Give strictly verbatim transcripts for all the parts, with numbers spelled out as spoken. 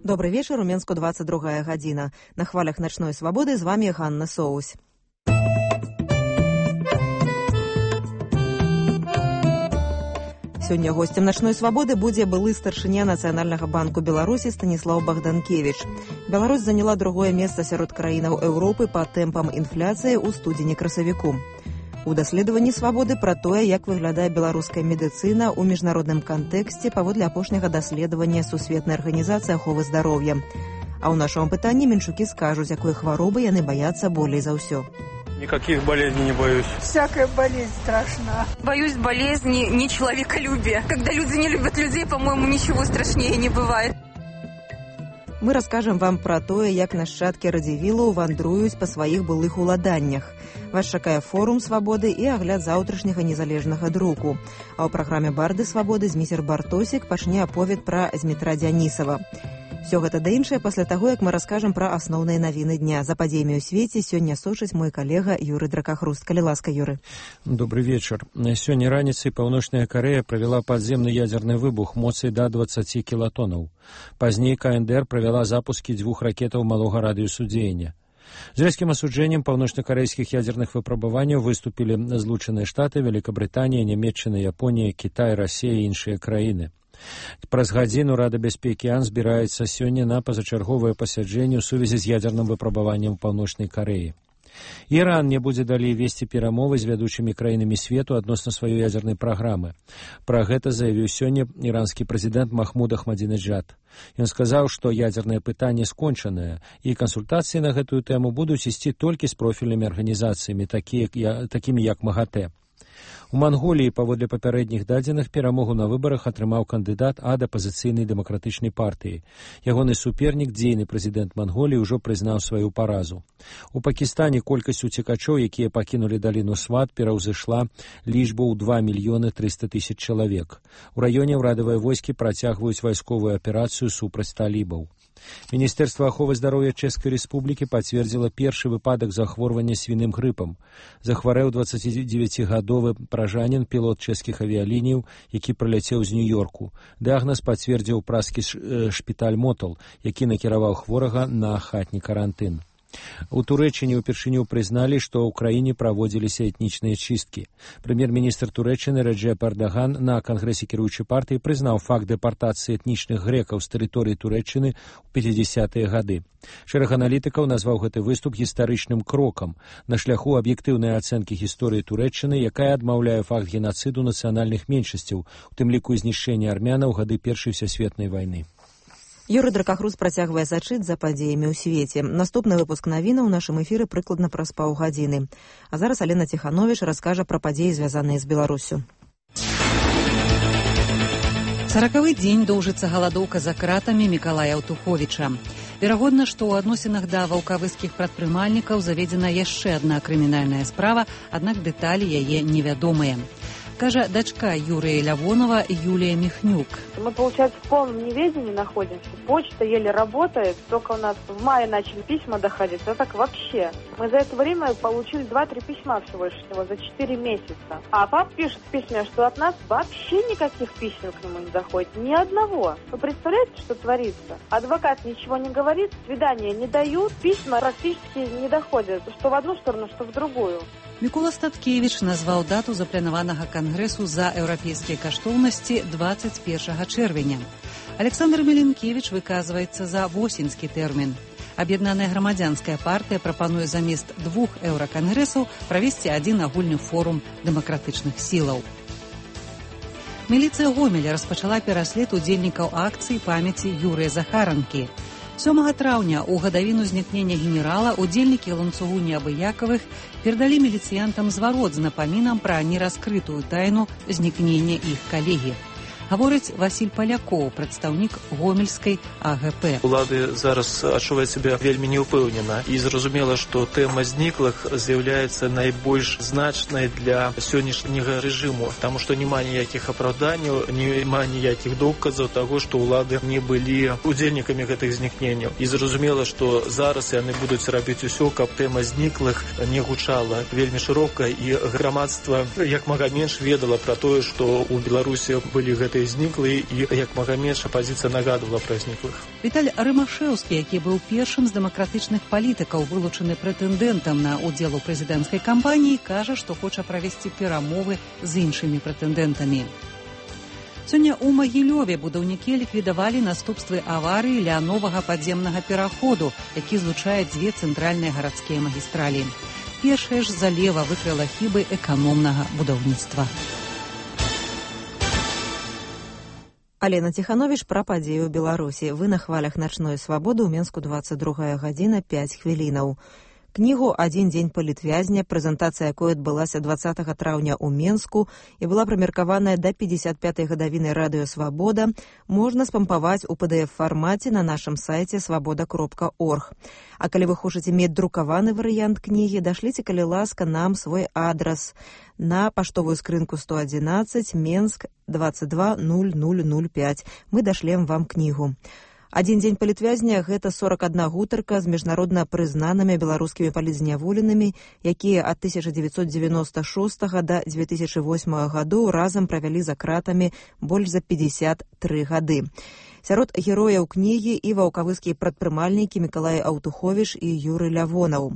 Добрый вечер, у Менску двадцать другая гадзіна. На хвалях начной свободы з вами Ганна Соусь. Сёння гостем начной свободы будзе былы старшыня Нацыянальнага банку Беларусі Станіслаў Богданкевич. Беларусь заняла другое месца сярод краінаў Еўропы па тэмпам інфляцыі ў студзені-красавіку. У даследаванні свабоды пра тое, як выглядае беларуская медыцына ў міжнародным кантэксце паводле апошняга даследавання Сусветнай арганізацыі аховы здароўя. А ў нашым пытанні менчукі скажуць, якой хваробы яны баяцца болей за ўсё. Никаких болезней не боюсь. Всякая болезнь страшна. Боюсь болезни не человеколюбия. Когда люди не любят людей, по-моему, ничего страшнее не бывает. Мы раскажем вам пра тое, як нашчадкі радзівілаў вандруюць па сваіх былых уладаннях. Вас чакае форум свабоды і агляд заўтрашняга незалежнага друку. А ў праграме «Барды свабоды» Зміцер Бартосік пачне аповед пра Змітра Дзянісава. Всё гэта да іншае пасля таго, як мы раскажам пра асноўныя навіны дня. За падзеямі ў свеце сёння сочыць мой калега Юры Дракахруст. Калі ласка, Юры. Добрый вечар. Сёння раніцай Паўночная Карэя правяла падземны ядзерны выбух моцай да дваццаці кілатонаў. Пазней ка эн дэ эр правяла запускі дзвюх ракетаў малога радыусу дзеяння. З рэзкім асуджэннем паўночнакарэйскіх ядзерных выпрабаванняў выступілі Злучаныя Штаты, Великабрытанія, Нямецчына, Японія, Кітай, Расія і іншыя краіны. Праз гадзіну Рада бяспекі АН збіраецца сёння на пазачарговае пасяджэнне ў сувязі з ядзерным выпрабаваннем Паўночнай Карэі. Іран не будзе далей весці перамовы з вядучымі краінамі свету адносна сваёй ядзернай праграмы. Пра гэта заявіў сёння іранскі прэзідэнт Махмуд Ахмадзінеджад. Ён сказаў, што ядзернае пытанне скончанае, і кансультацыі на гэтую тэму будуць ісці толькі з профільнымі арганізацыямі, такімі як МАГАТЭ. У Манголіі, паводле папярэдніх дадзеных, перамогу на выбарах атрымаў кандыдат ад апазіцыйнай дэмакратычнай партыі. Ягоны супернік, дзейны прэзідэнт Манголіі, ўжо прызнаў сваю паразу. У Пакістане колькасць уцекачоў, якія пакінулі даліну Сват, пераўзышла лічбу ў два мільёны трыста тысяч чалавек. У раёне ўрадавыя войскі працягваюць вайсковую аперацыю супраць талібаў. Міністэрства аховы здароўя Чэшскай Рэспублікі пацвердзіла першы выпадак захворвання свіным грыпам. Захварэў дваццацідзевяцігадовы пражанін, пілот чэшскіх авіяліній, які прыляцеў з Нью-Йорку. Дыягназ пацвердзіў праскі шпіталь Мотал, які накіраваў хворага на хатні карантын. У Турэччыне ўпершыню прызналі, што ў краіне праводзіліся этнічныя чысткі. Прэм'ер-міністр Турэччыны Рэджэп Эрдаган на кангрэсе кіруючай партыі прызнаў факт дэпартацыі этнічных грэкаў з тэрыторыі Турэччыны ў пяцідзясятыя гады. Шэраг аналітыкаў назваў гэты выступ гістарычным крокам на шляху аб'ектыўнай ацэнкі гісторыі Турэччыны, якая адмаўляе факт генацыду нацыянальных меншасцяў, у тым ліку знішчэння армянаў у гады Першай сусветнай вайны. Юры Дракахруст працягвае сачыць за падзеямі ў свеце. Наступны выпуск навінаў у нашым эфіры прыкладна праз паўгадзіны. А зараз Алена Ціхановіч раскажа пра падзеі, звязаныя з Беларуссю. Саракавы дзень доўжыцца галадоўка за кратамі Мікалая Аўтуховіча. Верагодна, што ў адносінах да ваўкавыскіх прадпрымальнікаў заведзена яшчэ адна крымінальная справа, аднак дэталі яе невядомыя. Кажа дочка Юрия Лявонова Юлия Михнюк. Мы, получается, в полном неведении находимся. Почта еле работает. Только у нас в мае начали письма доходить. А так вообще. Мы за это время получили два-три письма всего лишь всего за четыре месяца. А папа пишет в письме, что от нас вообще никаких писем к нему не доходит. Ни одного. Вы представляете, что творится? Адвокат ничего не говорит, свидания не дают, письма практически не доходят. Что в одну сторону, что в другую. Мікола Статкевіч назваў дату запланаванага кангрэсу за еўрапейскія каштоўнасці дваццаць першага чэрвеня. Александр Меленкевіч выказваецца за восеньскі тэрмін. Аб'яднаная грамадзянская партыя прапануе замест двух еўракангрэсаў правесці адзін агульны форум дэмакратычных сілаў. Міліцыя Гомеля распачала пераслед удзельнікаў акцыі памяці Юрыя Захаранкі. сёмага траўня у гадавіну знікнення генерала удзельнікі ланцугу неабыякавых перадалі міліцыянтам зварот з напамінам пра нераскрытую тайну знікнення іх калегі. Гаворыць Васіль Палякоў, прадстаўнік гомельскай а гэ пэ. Улады зараз адчуваюць сябе вельмі неўпэўнена і зразумела, што тэма зніклых з'яўляецца найбольш значнай для сённяшняга рэжыму, таму што няма ніякіх апраўданняў, няма ніякіх доказаў таго, што ўлады не былі удзельнікамі гэтых знікненняў. І зразумела, што зараз яны будуць рабіць усё, каб тэма зніклых не гучала вельмі шырока і грамадства як мага менш ведала пра тое, што ў Беларусі былі гэтыя гэтыя зніклыя і як мага менш апазіцыя нагадвала пра зніклых. Віталь Рымашэўскі, які быў першым з дэмакратычных палітыкаў, вылучаны прэтэндэнтам на ўдзел у прэзідэнцкай кампаніі, кажа, што хоча правесці перамовы з іншымі прэтэндэнтамі. Сёння ў Магілёве будаўнікі ліквідавалі наступствы аварыі ля новага падземнага пераходу, які злучае дзве цэнтральныя гарадскія магістралі. Першая ж залева выкрыла хібы эканомнага будаўніцтва. Алена Ціхановіч пра падзеі ў Беларусі. Вы на хвалях начной свабоды ў Менску дваццаць другая гадзіна пяць хвілінаў. Кнігу «Адзін дзень палітвязня», прэзентацыя якой адбылася дваццатага траўня ў Менску і была прымеркаваная да пятьдесят пятай гадавіны радыё «Свабода», можна спампаваць у пэ дэ эф-фармаце на нашым сайце свабода кропка орг. А калі вы хочаце мець друкаваны варыянт кнігі, дашліце, калі ласка, нам свой адрас на паштовую скрынку сто адзінаццаць, Менск, двадцать два ноль ноль ноль пять. Мы дашлем вам кнігу. «Адзін дзень палітвязня» – гэта сорок адна гутарка з міжнародна прызнанымі беларускімі палітзняволенымі, якія ад тысяча дзевяцьсот дзевяноста шостага да дзве тысячы восьмага гадоў разам правялі за кратамі больш за пятьдесят три гады. Сярод герояў кнігі і ваўкавыскія прадпрымальнікі Мікалай Аўтуховіч і Юрый Лявонаў.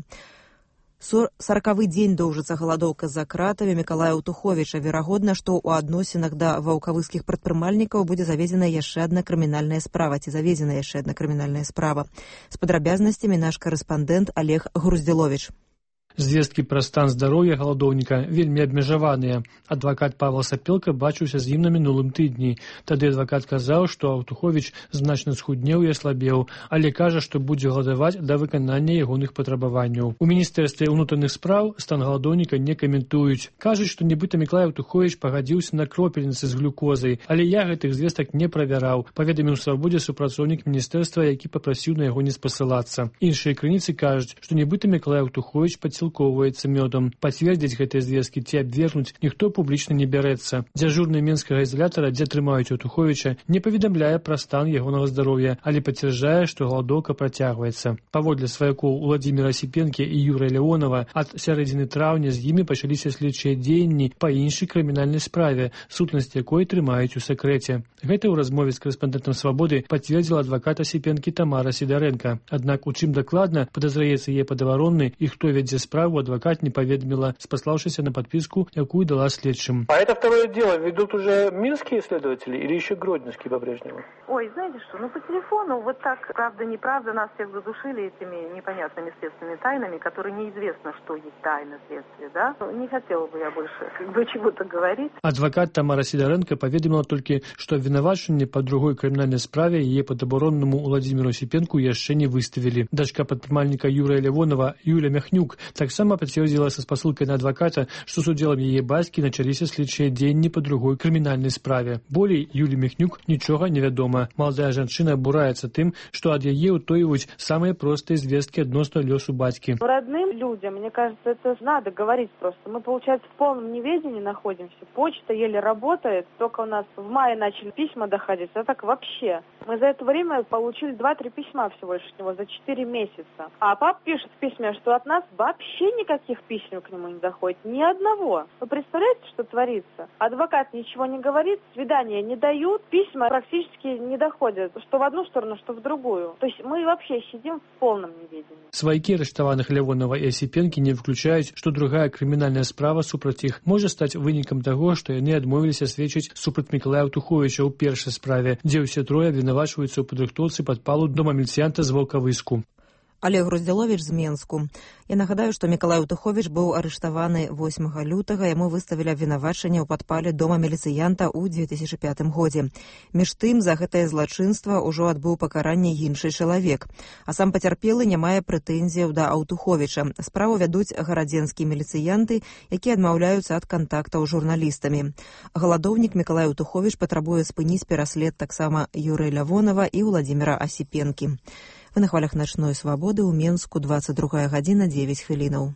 Саракавы дзень доўжыцца галадоўка за кратамі Мікалая Аўтуховіча. Верагодна, што ў адносінах да ваўкавыскіх прадпрымальнікаў будзе заведзена яшчэ адна крымінальная справа, ці заведзена яшчэ адна крымінальная справа. З падрабязнасцямі наш карэспандэнт Олег Груздзіловіч. Звесткі пра стан здароўя галадоўніка вельмі абмежаваныя. Адвакат Павел Сапелка бачыўся з ім на мінулым тыдні. Тады адвакат казаў, што Аўтуховіч значна схуднеў і аслабеў, але кажа, што будзе галадаваць да выканання ягоных патрабаванняў. У міністэрстве ўнутраных спраў стан галадоўніка не каментуюць. Кажуць, што нібыта Мікалай Аўтуховіч пагадзіўся на кропельніцы з глюкозай, але я гэтых звестак не правяраў, паведаміў Свабодзе супрацоўнік міністэрства, які папрасіў на яго не спасылацца. Іншыя крыніцы кажуць, што нібыта Мікалай Аўтуховіч падсілкоўваецца мёдам. Пацвердзіць гэтыя звесткі ці абвергнуць ніхто публічна не бярэцца. Дзяжурны менскага ізалятара, дзе трымаюць Аўтуховіча, не паведамляе пра стан ягонага здароўя, але пацвярджае, што галадоўка працягваецца. Паводле сваякоў Уладзіміра Асіпенкі і Юрыя Лявонава, ад сярэдзіны траўня з імі пачаліся следчыя дзеянні па іншай крымінальнай справе, сутнасць якой трымаюць у сакрэце. Гэта ў размове з карэспандэнтам Свабоды пацвердзіла адвакат Асіпенкі Тамара Сідарэнка. Аднак у чым дакладна падазраецца яе падаваронны і хто вядзе справу, адвокат не поведомила, спославшись на подписку, якую дала следчим. А это второе дело ведут уже минские следователи или еще гродненские по-прежнему? Ой, знаете что, ну по телефону вот так, правда-неправда, нас всех задушили этими непонятными следственными тайнами, которые неизвестно, что есть тайна следствия, да? Не хотела бы я больше как бы чего-то говорить. Адвокат Тамара Сидоренко поведомила только, что обвинувачение по другой криминальной справе ее подоборонному Владимиру Осипенку еще не выставили. Дочка подпрымальника Юрия Лявонова Юля Мяхнюк таксама пацвердзіла са спасылкай на адваката, што з удзелам яе бацькі началіся следчыя дзеянні па другой крымінальнай справе. Болей Юлі Мяхнюк нічога не вядома. Маладая жанчына абураецца тым, што ад яе ўтойваюць самыя простыя звесткі адносна лёсу бацькі. Родным людям, мне кажется, это надо говорить просто. Мы, получается, в полном неведении находимся. Почта еле работает, только у нас в мае начали письма доходить, а так вообще. Мы за это время получили два-три письма всего лишь от него за четыре месяца. А пап пишет в письме, что от нас вообще никаких писем к нему не доходит. Ни одного. Вы представляете, что творится? Адвокат ничего не говорит, свидания не дают, письма практически не доходят. Что в одну сторону, что в другую. То есть мы вообще сидим в полном неведении. Сваякі арыштаваных Лявонова і Асіпенкі не выключаюць, што другая крымінальная справа супраць іх можа стаць вынікам таго, што яны адмовіліся сведчыць супраць Мікалая Аўтуховіча ў першай справе, дзе ўсе трое абвінавачваюцца ў падрыхтоўцы падпалу дома міліцыянта з Ваўкавыску. Олег Груздзіловіч з Менску. Я нагадаю, што Мікалай Аўтуховіч быў арыштаваны восьмага лютага, яму выставілі абвінавачанне ў падпале дома міліцыянта ў две тысячы пятым годзе. Між тым, за гэтае злачынства ўжо адбыў пакаранне іншы чалавек. А сам пацярпелы не мае прэтэнзіяў да Аўтуховіча. Справу вядуць гарадзенскія міліцыянты, якія адмаўляюцца ад кантактаў з журналістамі. Галадоўнік Мікалай Аўтуховіч патрабуе спыніць пераслед таксама Юрыя Лявонава і Владзіміра Асіпенкі. Вы на хвалях начной свабоды ў Менску, двадцать другая гадзіна дзевяць хвілінаў.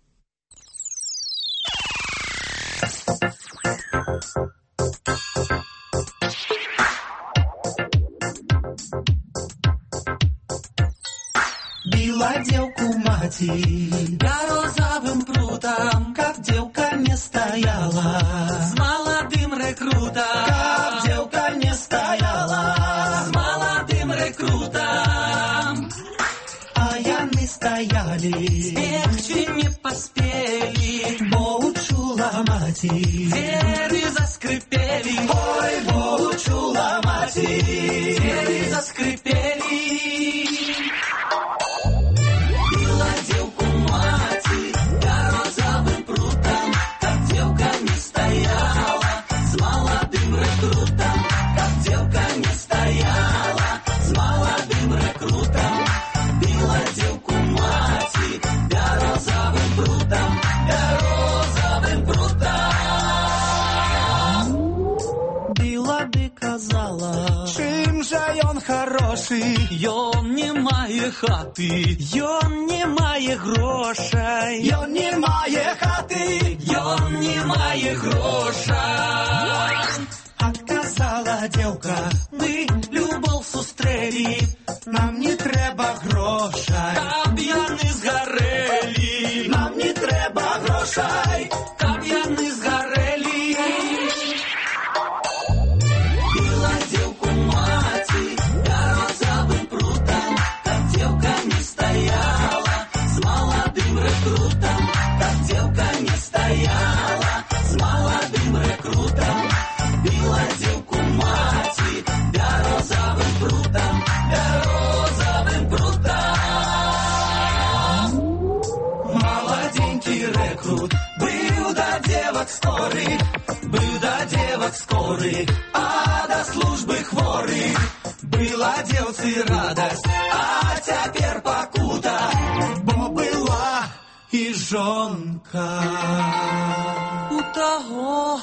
Била девку мати розовым прутом, как девка не стояла с молодым рекрутом, как девка Двери заскрипели, ой, Богу чула мати. Двери заскрипели. Била девку мати, я розовым прутом, как девка не стояла, с молодым рекрутом, как девка не стояла, с молодым рекрутом. Била девку мати, я розовым прутом, я розовым прутом. Била бы казала, чим же ён хороший, ён не мае хаты, ён не мае грошай, ён не мае хаты, ён не мае грошай. Отказала девка, мы любов сустрели, нам не треба грошай, каб яны згарэлі, нам не треба грошай, каб яны згарэлі. Била девку мати, я розовым прутом, как девка не стояла, с молодым рекрутом, как девка не стояла, с молодым рекрутом. Била девку мати, я розовым прутом, я розовым прутом. Молоденький рекрут был до девок скорый, был до девок скорый, а до службы хворый. Была девцы радость, а теперь покуда, бо была и жонка у того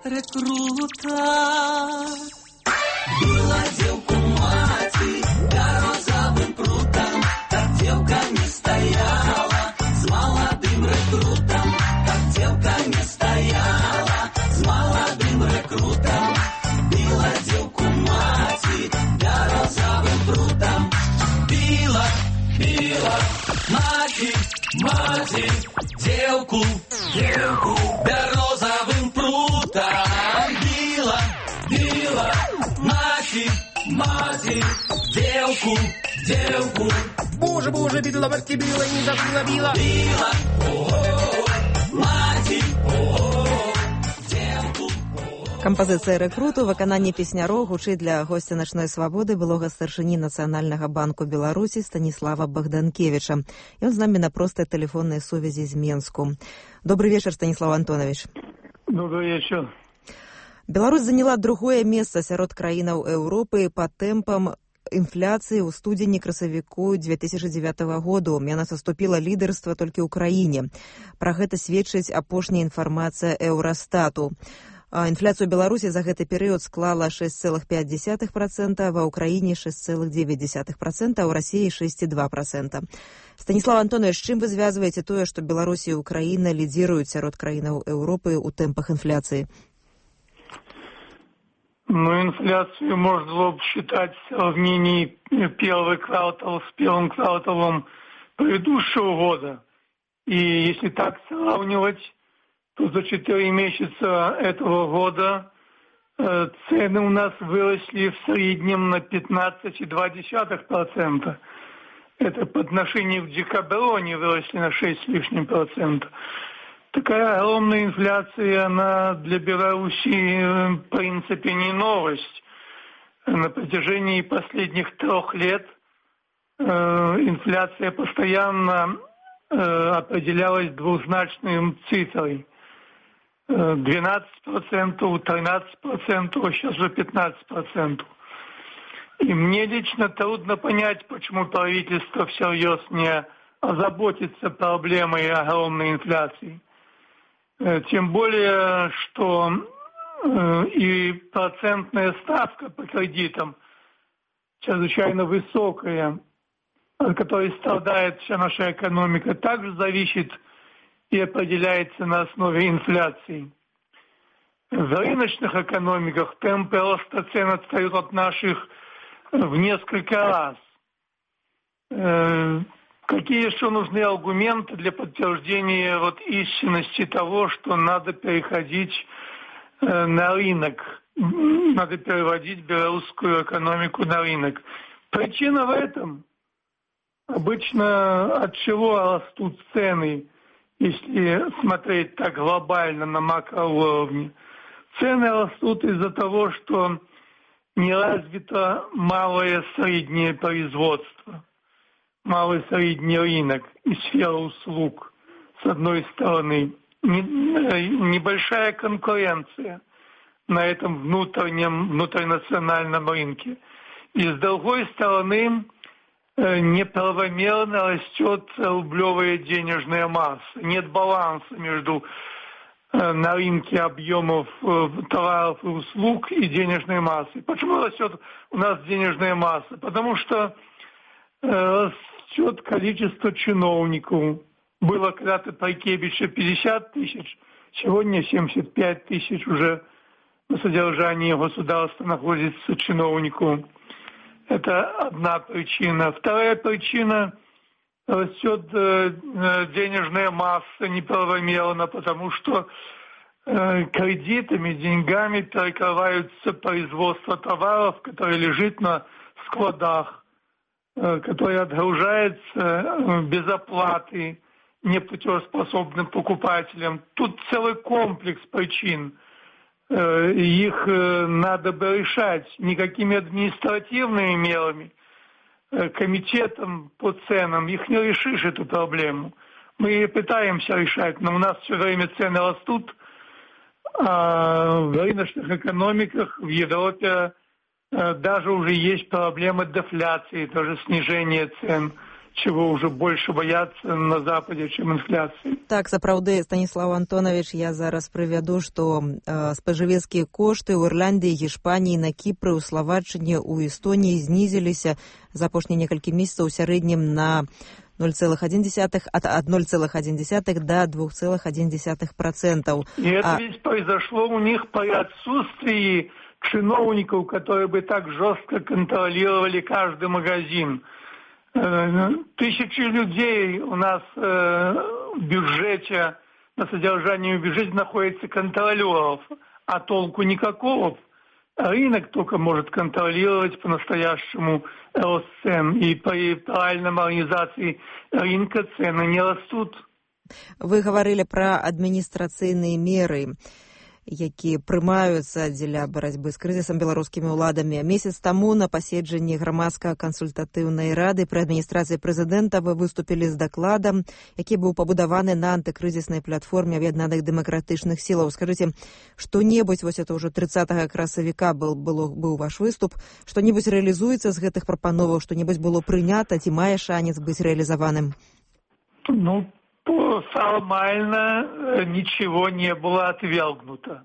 рекрута. Била девку мати, я розовым прутом, как девка не стояла, с молодым рекрутом, как девка не стояла, с молодым рекрутом. Била девку мати, я розовым прутом. Била, била, мати, мати, девку, девку, я розовым прутом. Била, била, мати, мати, девку, девку. Боже, боже, била, батьки, била, не забыла, била. Била, о-о-о, мати, о-о-о, девку. Кампазіцыя рэкруту, выкананне песняроў гучыць для госця начной свабоды, былога старшыні Нацыянальнага банку Беларусі Станіслава Богданкевича. Ён з намі на простай тэлефоннай сувязі з Менску. Добрый вечер, Станіслав Антонович. Добрый вечер. Беларусь заняла другое месца сярод краінаў Еўропы па тэмпам інфляцыі ў студзені-красавіку две тысячи девятого году. Яна саступіла лідарства толькі ў краіне. Пра гэта сведчыць апошняя інфармацыя Еўрастату. Інфляцыя ў Беларусі за гэты перыяд склала шесть целых пять десятых процента, ва ўкраіне шесть целых девять десятых процента, а ў Расіі шесть целых два процента. Станіслав Антонович, чым вы звязваеце тое, што Беларусь і Украіна лідзіруюць сярод краінаў Еўропы ў тэмпах інфляцыі? Ну, инфляцию можно было бы считать в сравнении первый квартал с первым кварталом предыдущего года. И если так сравнивать, то за четыре месяца этого года э, цены у нас выросли в среднем на пятнадцать целых два десятых процента. Это по отношению к декабрю они выросли на шесть с лишним процентов. Такая огромная инфляция, она для Беларуси, в принципе, не новость. На протяжении последних трех лет э, инфляция постоянно э, определялась двузначной цифрой. двенадцать процентов, тринадцать процентов, а сейчас уже пятнадцать процентов. И мне лично трудно понять, почему правительство всерьез не озаботится проблемой огромной инфляции. Тем более, что э, и процентная ставка по кредитам чрезвычайно высокая, от которой страдает вся наша экономика, также зависит и определяется на основе инфляции. В рыночных экономиках темпы роста цен отстают от наших в несколько раз. Э, Какие еще нужны аргументы для подтверждения вот истинности того, что надо переходить э, на рынок, надо переводить белорусскую экономику на рынок? Причина в этом. Обычно от чего растут цены, если смотреть так глобально на макроуровне? Цены растут из-за того, что не развито малое среднее производство, малый средний рынок и сфера услуг, с одной стороны. Небольшая конкуренция на этом внутреннем, внутринациональном рынке. И с другой стороны, неправомерно растет рублевая денежная масса. Нет баланса между на рынке объемов товаров и услуг и денежной массой. Почему растет у нас денежная масса? Потому что растет количество чиновников. Было когда-то при Кебиче пятьдесят тысяч, сегодня семьдесят пять тысяч уже на содержании государства находится чиновников. Это одна причина. Вторая причина – растет денежная масса неправомерно, потому что кредитами, деньгами перекрываются производство товаров, которые лежит на складах, которые отгружаются без оплаты неплатежеспособным покупателям. Тут целый комплекс причин. Их надо бы решать не какими административными мерами, комитетом по ценам. Их не решишь, эту проблему. Мы пытаемся решать, но у нас все время цены растут, а в рыночных экономиках в Европе даже уже есть проблема дефляции, тоже снижение цен, чего уже больше бояться на Западе, чем инфляции. Так, сапраўды, Станислав Антонович, я зараз прывяду, што э, спажывецкія кошты ў Ірландыі, Гішпаніі, на Кіпры, у Словаччыне, у Эстоніі знізіліся за апошнія некалькі месяцаў у сярэднім на ноль целых одна десятая, от ноль целых одна десятая до два целых одна десятая процента. И это а... ведь произошло у них при отсутствии чиновников, которые бы так жестко контролировали каждый магазин. Тысячи людей у нас в бюджете, на содержании в бюджете находится контролеров, а толку никакого. Рынок только может контролировать по-настоящему рост цен, и при правильной организации рынка цены не растут. Вы говорили про администрацыйныя меры, якія прымаюцца дзеля барацьбы з крызісам беларускімі ўладамі. Месяц таму на паседжанні грамадска-кансультатыўнай рады пры адміністрацыі прэзідэнта вы выступілі з дакладам, які быў пабудаваны на антыкрызіснай платформе аб'яднаных дэмакратычных сілаў. Скажыце, што-небудзь, вось это ўжо трыццатага красавіка был, был, быў ваш выступ, што-небудзь рэалізуецца з гэтых прапановаў, што-небудзь было прынята, ці мае шанец быць рэалізаваным? Ну, формально ничего не было отвергнуто.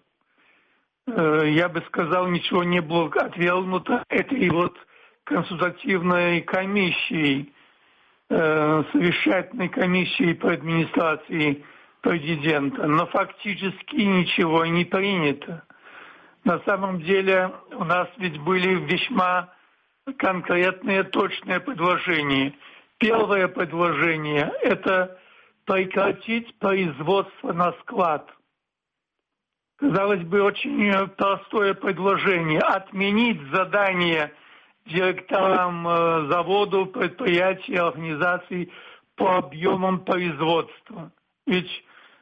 Я бы сказал, ничего не было отвергнуто этой вот консультативной комиссией, совещательной комиссией по администрации президента. Но фактически ничего не принято. На самом деле у нас ведь были весьма конкретные, точные предложения. Первое предложение – это прекратить производство на склад. Казалось бы, очень простое предложение. Отменить задание директорам заводов, предприятий, организаций по объемам производства. Ведь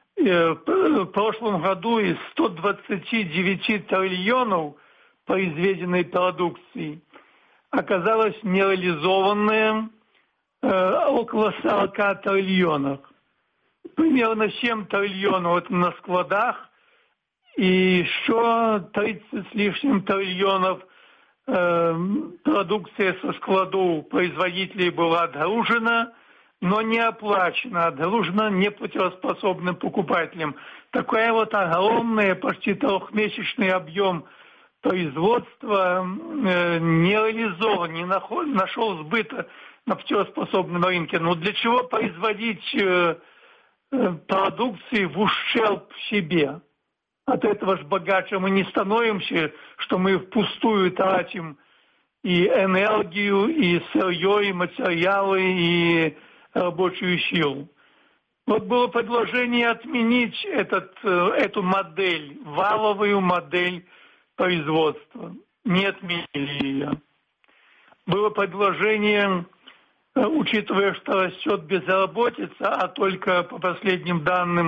в прошлом году из ста двадцати девяти триллионов произведенной продукции оказалось нереализованное около сорока триллионов. Примерно семь триллионов это на складах, и еще тридцать с лишним триллионов э, продукция со складов производителей была отгружена, но не оплачена, отгружена неплатежеспособным покупателям. Такой вот огромный, почти трехмесячный объем производства э, не реализован, не наход, нашел сбыта на платежеспособном рынке. Но для чего производить э, продукции в ущерб себе? От этого же богаче мы не становимся, что мы впустую тратим и энергию, и сырье, и материалы, и рабочую силу. Вот было предложение отменить этот, эту модель, валовую модель производства. Не отменили ее. Было предложение, учитывая, что растет безработица, а только по последним данным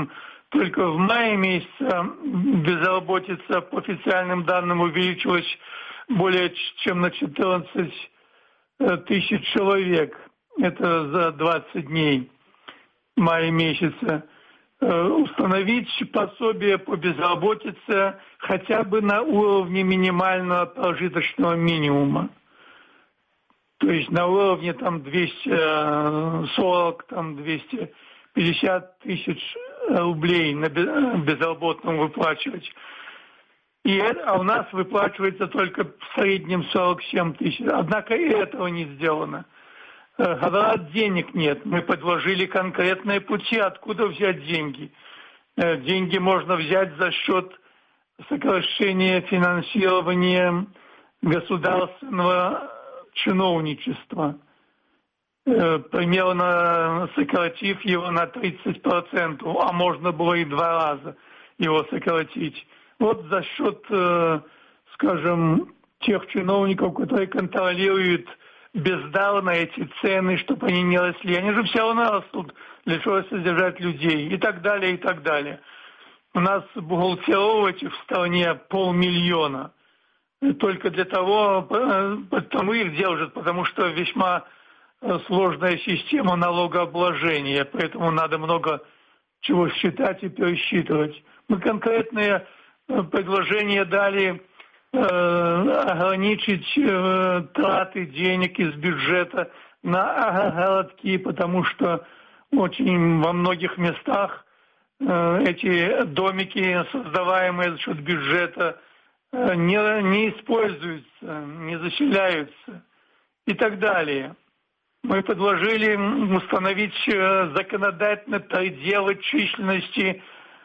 только в мае месяце безработица по официальным данным увеличилась более чем на четырнадцать тысяч человек. Это за двадцать дней мая месяца. Установить пособие по безработице хотя бы на уровне минимального прожиточного минимума. То есть на уровне там двести сорок, там двести пятьдесят тысяч рублей на безработном выплачивать. И это, а у нас выплачивается только в среднем сорок семь тысяч. Однако и этого не сделано. Говорят, денег нет. Мы предложили конкретные пути, откуда взять деньги. Деньги можно взять за счет сокращения финансирования государственного чиновничества. Примерно сократив его на тридцать процентов, а можно было и два раза его сократить. Вот за счет, скажем, тех чиновников, которые контролируют бездарно эти цены, чтобы они не росли. Они же все равно растут, для чего содержать людей и так далее, и так далее. У нас бухгалтеров этих в стране полмиллиона. Только для того, потому их держат, потому что весьма сложная система налогообложения, поэтому надо много чего считать и пересчитывать. Мы конкретные предложения дали э, ограничить э, траты денег из бюджета на городки, потому что очень во многих местах э, эти домики, создаваемые за счет бюджета, э, не, не используются, не заселяются и так далее. Мы предложили установить э, законодательно пределы численности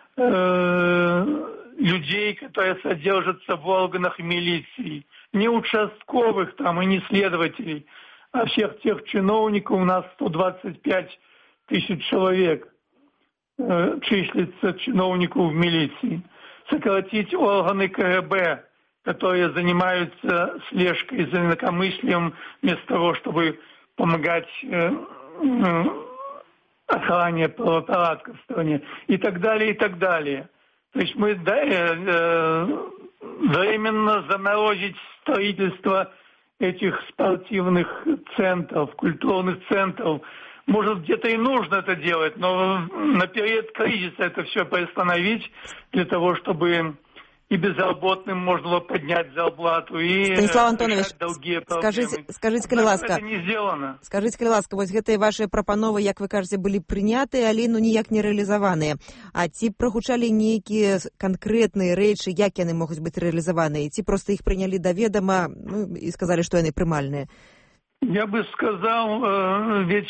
э, людей, которые содержатся в органах милиции. Не участковых там и не следователей, а всех тех чиновников. У нас сто двадцать пять тысяч человек э, числится чиновников в милиции. Сократить органы КГБ, которые занимаются слежкой за инакомыслием, вместо того, чтобы помогать э, э, охране правопорядка в стране, и так далее, и так далее. То есть мы да, э, э, временно заморозить строительство этих спортивных центров, культурных центров. Может, где-то и нужно это делать, но на период кризиса это все приостановить для того, чтобы и безработным можно было поднять зарплату, и Станислав Антонович, долги, скажите, скажите, калі ласка, это не сделано. Скажите, калі ласка, вось гэтыя ваши прапановы, як вы кажете, былі прынятыя, але ну ніяк не рэалізаваныя. А ці прагучалі нейкія канкрэтныя рэчы, як яны могуць быць рэалізаваныя? Ці просто іх прынялі да ведама, ну, і сказалі, што яны прымальныя? Я бы сказал, ведь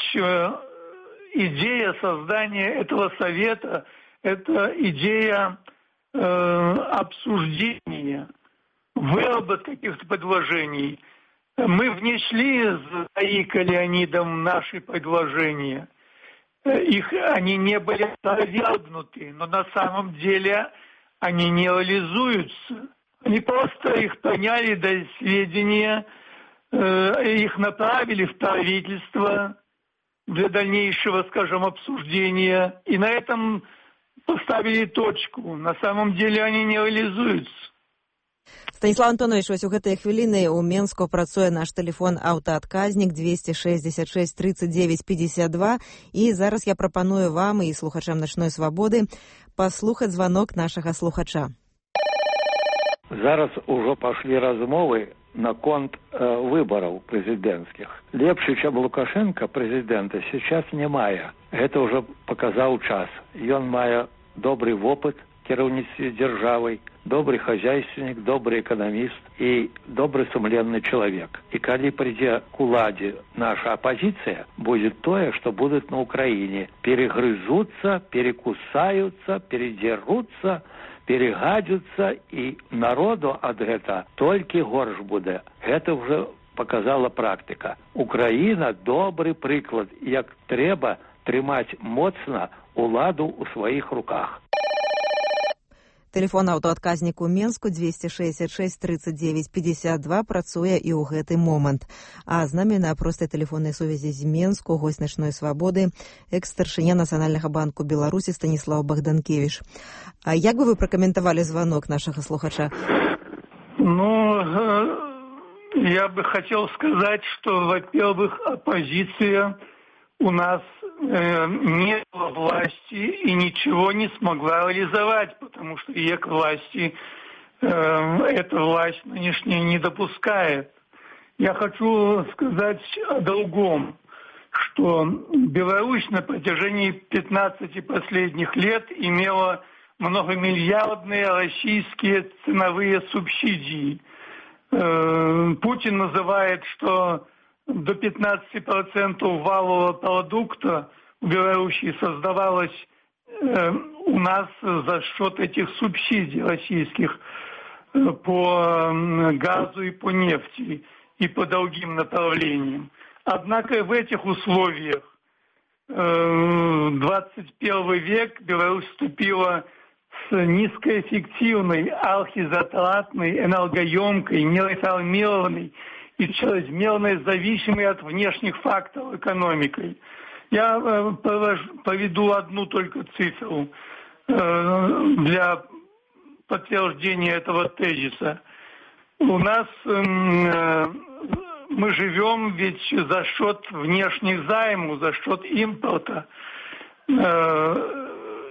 идея создания этого совета – это идея обсуждения, выработки каких-то предложений. Мы внесли с Аикой Леонидом наши предложения. Их, они не были опровергнуты, но на самом деле они не реализуются. Они просто их поняли до сведения, их направили в правительство для дальнейшего, скажем, обсуждения. И на этом поставили точку. На самом деле они не реализуются. Станислав Антонович, вось у гэтыя хвіліны ў Менску працуе наш тэлефон аўтаадказнік двести шестьдесят шесть тридцать девять пятьдесят два. І зараз я прапаную вам і слухачам «Начной свабоды» паслухаць званок нашага слухача. Зараз ужо пашлі размовы наконт э, выбораў прэзідэнцкіх. Лепшы, чым Лукашенко, прэзідэнта сейчас не мае. Гэта ўжо паказаў час. Ён мае добры вопыт кіраўніцтве дзяржавай, добрый хозяйственник, добрый экономист и добрый сумленный человек. И когда придет к уладе наша оппозиция, будет то, что будут на Украине. Перегрызутся, перекусаются, передерутся, перегадятся, и народу от этого только горш будет. Это уже показала практика. Украина добрый приклад, як треба тримать моцно уладу у своих руках. Тэлефон аўтаадказніку Менску двести шестьдесят шесть тридцать девять пятьдесят два працуе і ў гэты момант. А з намі на простай тэлефоннай сувязі з Менску госць начной свабоды, экс-старшыня Нацыянальнага банку Беларусі Станіслаў Богданкевич. А як бы вы пракаментавалі звонок нашага слухача? Ну, я бы хотел сказать, что, во-первых, оппозиция у нас э, не было власти и ничего не смогла реализовать, потому что ее к власти э, эта власть нынешняя не допускает. Я хочу сказать о другом, что Беларусь на протяжении пятнадцати последних лет имела многомиллиардные российские ценовые субсидии. Э, Путин называет, что до пятнадцати процентов валового продукта в Беларуси создавалось э, у нас за счет этих субсидий российских э, по газу и по нефти и по другим направлениям. Однако в этих условиях э, двадцать первый век Беларусь вступила с низкоэффективной, архизатратной, энергоемкой, нереформированной и чрезмерно зависимой от внешних факторов экономикой. Я э, поведу одну только цифру э, для подтверждения этого тезиса. У нас э, мы живем ведь за счет внешних займов, за счет импорта. Э,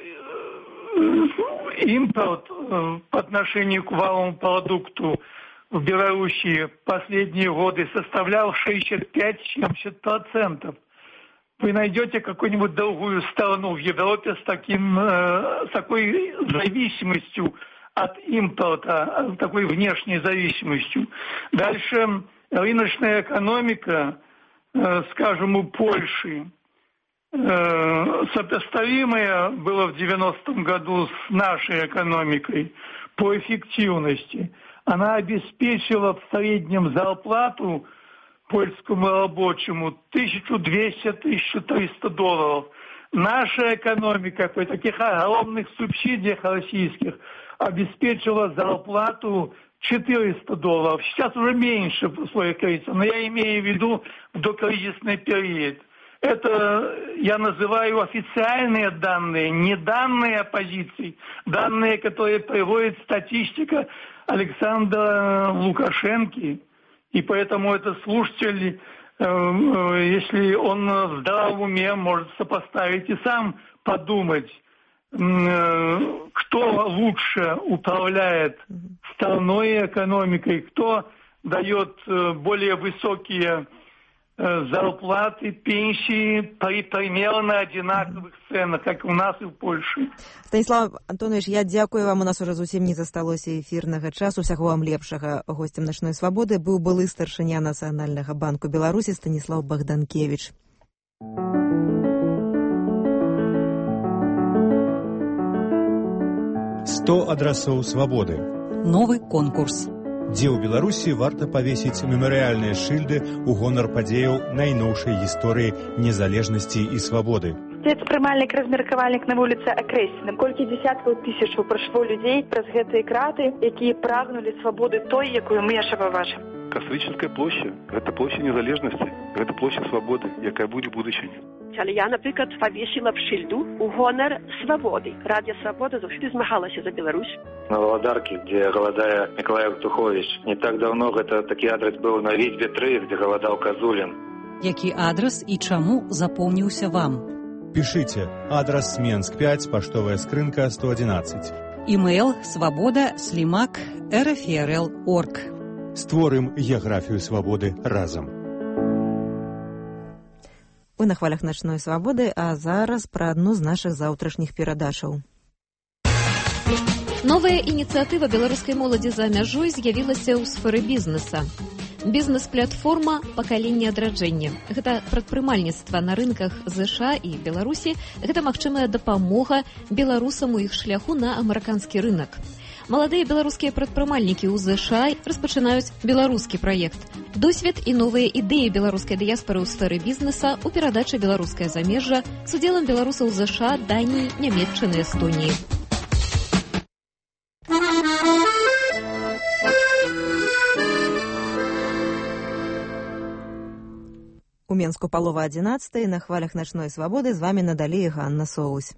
импорт э, по отношению к валовому продукту в Беларуси последние годы составлял шестьдесят пять - семьдесят процентов. Вы найдете какую-нибудь другую страну в Европе с, таким, э, с такой зависимостью от импорта, такой внешней зависимостью. Дальше рыночная экономика, э, скажем, у Польши, э, сопоставимая была в девяностом году с нашей экономикой по эффективности. Она обеспечила в среднем зарплату польскому рабочему тысяча двести - тысяча триста долларов. Наша экономика при таких огромных субсидиях российских обеспечила зарплату четыреста долларов. Сейчас уже меньше в условиях кризиса, но я имею в виду в докризисный период. Это я называю официальные данные, не данные оппозиции, данные, которые приводит статистика Александра Лукашенко. И поэтому этот слушатель, если он в здравом уме, может сопоставить и сам подумать, кто лучше управляет страной и экономикой, кто дает более высокие зарплаты, пенсии при примерно одинаковых ценах, как у нас и в Польше. Станіслав Антонович, я дякую вам. У нас уже зусім не засталося эфірнага часу. Усяго вам лепшага. Гостем «Начной свободы» быў былы старшыня Нацыянальнага банку Беларусі Станіслаў Богданкевич. сто адрасоў свабоды. Новы конкурс. Дзе ў Беларусі варта павесіць мемарыяльныя шыльды ў гонар падзеяў найноўшай гісторыі незалежнасці і свабоды. Спецпрымальнік, размеркавальнік на вуліцы Акрэсціна. Колькі дзесяткаў тысячаў прайшло людзей праз гэтыя краты, якія прагнулі свабоды той, якую мы яшчэ пабачым. Кастрычніцкая площа – гэта площа незалежнасці, гэта площа свабоды, якая будзе будучыня. Але я, наприклад, павесіла б шыльду у гонар свабоды. Радіо Свабода заўсёды змагалася за Беларусь. На Валадарке, где голодая Николай Артухович. Не так давно это такі адрес был на Витьбе три, где голодал Козулин. Які адрес і чаму запомніўся вам? Пишите. Адрес Менск пять, поштовая скрынка сто одиннадцать. Имейл свобода слимак эр эф эр эл точка орг. Створым геаграфію свабоды разам. Вы на хвалях «Начной свабоды», а зараз пра адну з нашых заўтрашніх перадачаў. Новая ініцыятыва беларускай моладзі за мяжой з'явілася ў сферы бізнеса. Бізнес-платформа «Пакаленне адраджэння». Гэта прадпрымальніцтва на рынках ЗША і Беларусі. Гэта магчымая дапамога беларусам у іх шляху на амерыканскі рынак. Маладыя беларускія прадпрымальнікі ў ЗША распачынаюць беларускі праект. Досвед і новыя ідэі беларускай дыяспары ў сферы бізнеса ў перадачы «Беларускае замежжа» з удзелам беларусаў ЗША, Даніі, Нямецчыны, Эстоніі. У Менску палова адзінаццатай, на хвалях начной свабоды з вамі надалей Ганна Соусь.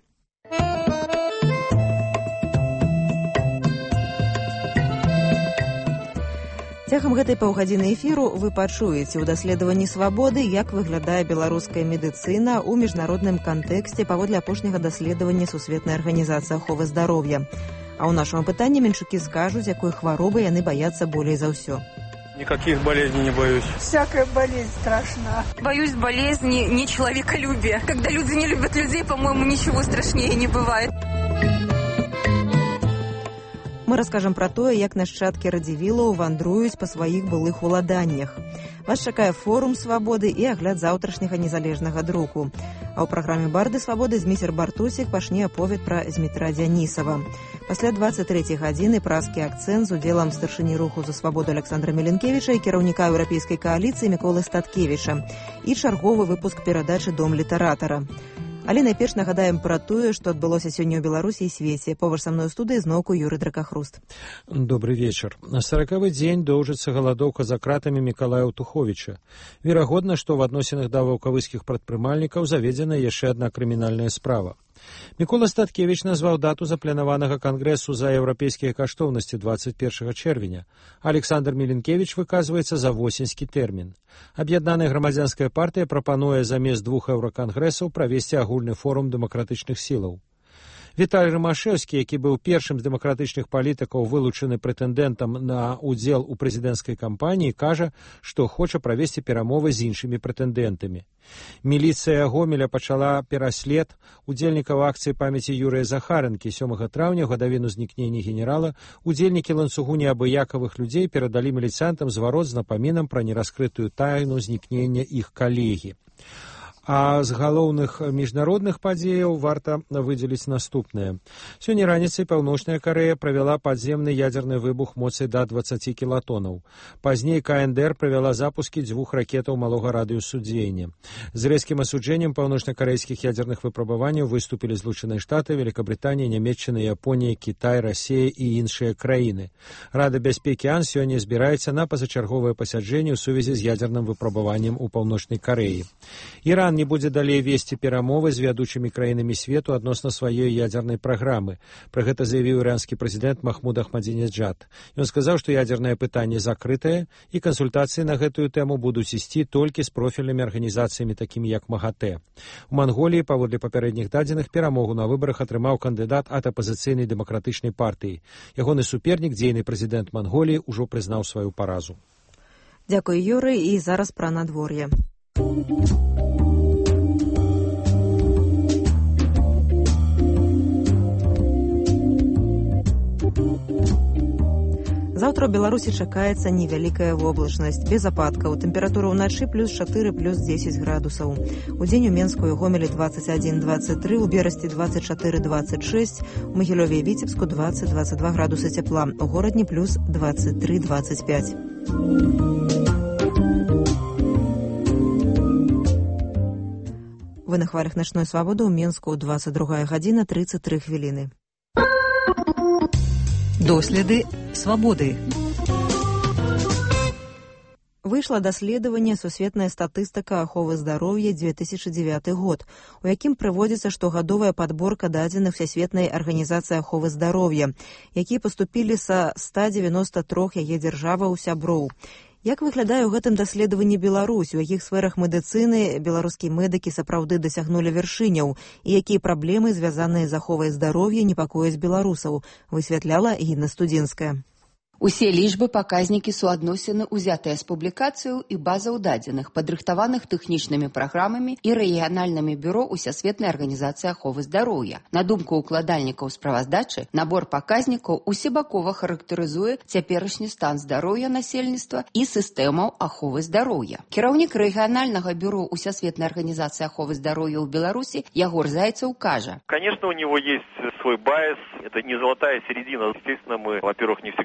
Цягам гэтай паўгадзіны эфіру вы пачуеце ў даследаванні свабоды, як выглядае беларуская медыцына ў міжнародным кантэксце паводле апошняга даследавання Сусветнай арганізацыі аховы здароўя. А ў нашым апытанні менчукі скажуць, якой хваробы яны баяцца болей за ўсё. Никаких болезней не боюсь. Всякая болезнь страшна. Боюсь болезни нечеловеколюбия. Когда люди не любят людей, по-моему, ничего страшнее не бывает. Мы раскажам пра тое, як нашчадкі радзівілаў вандруюць па сваіх былых уладаннях. Вас чакае форум свабоды і агляд заўтрашняга незалежнага друку. А ў праграме «Барды свабоды» Зміцер Бартусік пачне аповед пра Змітра Дзянісава. Пасля дваццаць трэцяй гадзіны празкі акцэнт з удзелам старшыні руху за свабоду Александра Меленкевіча і кіраўніка еўрапейскай кааліцыі Міколы Статкевіча. І чарговы выпуск перадачы «Дом літаратара». Але найперш нагадаем пра тое, што адбылося сёння ў Беларусі і свеце. Побач са мной у студыі зноўку Юрый Дракахруст. Добрый вечар. На саракавы дзень доўжыцца галадоўка за кратамі Мікалая Ўтуховіча. Верагодна, што ў адносінах да ваўкавыскіх прадпрымальнікаў заведзена яшчэ адна крымінальная справа. Мікола Статкевіч назваў дату запланаванага кангрэсу за еўрапейскія каштоўнасці дваццаць першага чэрвеня. Александр Меленкевіч выказваецца за восеньскі тэрмін. Аб'яднаная грамадзянская партыя прапануе замест двух еўракангрэсаў правесці агульны форум дэмакратычных сілаў. Віталій Рымашэўскі, які быў першым з дэмакратычных палітыкаў вылучаны прэтэндэнтам на ўдзел у прэзідэнцкай кампаніі, кажа, што хоча правесці перамовы з іншымі прэтэндэнтамі. Міліцыя Гомеля пачала пераслед удзельнікаў акцыі памяці Юрыя Захаранкі. сёмага траўня, ў гадавіну знікнення генерала, удзельнікі ланцугу неабыякавых людзей перадалі міліцыянтам зварот з напамінам пра нераскрытую тайну знікнення іх калегі. А з галоўных міжнародных падзеяў варта выдзеліць наступнае. Сёння раніцай Паўночная Карэя правяла падземны ядзерны выбух моцай да дваццаці кілатонаў. Пазней КНДР правяла запускі дзвюх ракетаў малога радыусу дзеяння. З рэзкім асуджэннем паўночнакарэйскіх ядзерных выпрабаванняў выступілі Злучаныя Штаты, Великабрытанія, Нямецчына, Японія, Кітай, Расія і іншыя краіны. Рада бяспекі АН сёння збіраецца на пазачарговае пасяджэнне ў сувязі з ядзерным выпрабаваннем у Паўночнай Карэі. Іран не будзе далей весці перамовы з вядучымі краінамі свету адносна сваёй ядзернай праграмы. Пра гэта заявіў іранскі прэзідэнт Махмуд Ахмадзінеджад. Ён сказаў, што ядзернае пытанне закрытае і кансультацыі на гэтую тэму будуць ісці толькі з профільнымі арганізацыямі, такімі як МАГАТЭ. У Манголіі, паводле папярэдніх дадзеных, перамогу на выбарах атрымаў кандыдат ад апазіцыйнай дэмакратычнай партыі. Ягоны супернік, дзейны прэзідэнт Манголіі, ужо прызнаў сваю паразу. Дзякуй, Юрый, і зараз пра надвор'е. Заўтра ў Беларусі чакаецца невялікая воблачнасць, без ападкаў. Тэмпература ўначы плюс чатыры плюс дзесяць градусаў. Удзень у Менску і Гомелі дваццаць адзін дваццаць тры, у Берасці дваццаць чатыры дваццаць шэсць, у Магілёве і Віцебску дваццаць дваццаць два градусы цяпла, у горадні плюс дваццаць тры дваццаць пяць. Вы на хвалях начной свабоды ў Менску, дваццаць другая гадзіна трыццаць тры хвіліны. Доследы свабоды. Выйшла даследаванне «Сусветная статыстыка аховы здароўя» две тысячи дзевяты год, у якім прыводзіцца штогадовая падборка дадзеных Всесветнай арганізацыі аховы здароўя, якія паступілі са ста дзевяноста трох яе дзяржаваў сяброў. Як выглядае ў гэтым даследаванні Беларусь, у якіх сферах медыцыны беларускія медыкі сапраўды дасягнулі вяршыняў і якія праблемы, звязаныя з аховай здароўя, непакояць беларусаў, высвятляла Інна Студзінская. Усе лічбы, паказнікі суадносіны узятыя з публікацыяў і базаў дадзеных, падрыхтаваных тэхнічнымі праграмамі і рэгіянальнымі бюро Усесветнай арганізацыі аховы здароўя. На думку ўкладальнікаў справаздачы, набор паказнікаў усебакова характарызуе цяперашні стан здароўя насельніцтва і сістэмаў аховы здароўя. Кіраўнік рэгіянальнага бюро Усесветнай арганізацыі аховы здароўя ў Беларусі Ягор Зайцаў кажа: Конечно, у него есть свой байс, это не золотая середина. Естественно, мы, во-первых, не всегда можем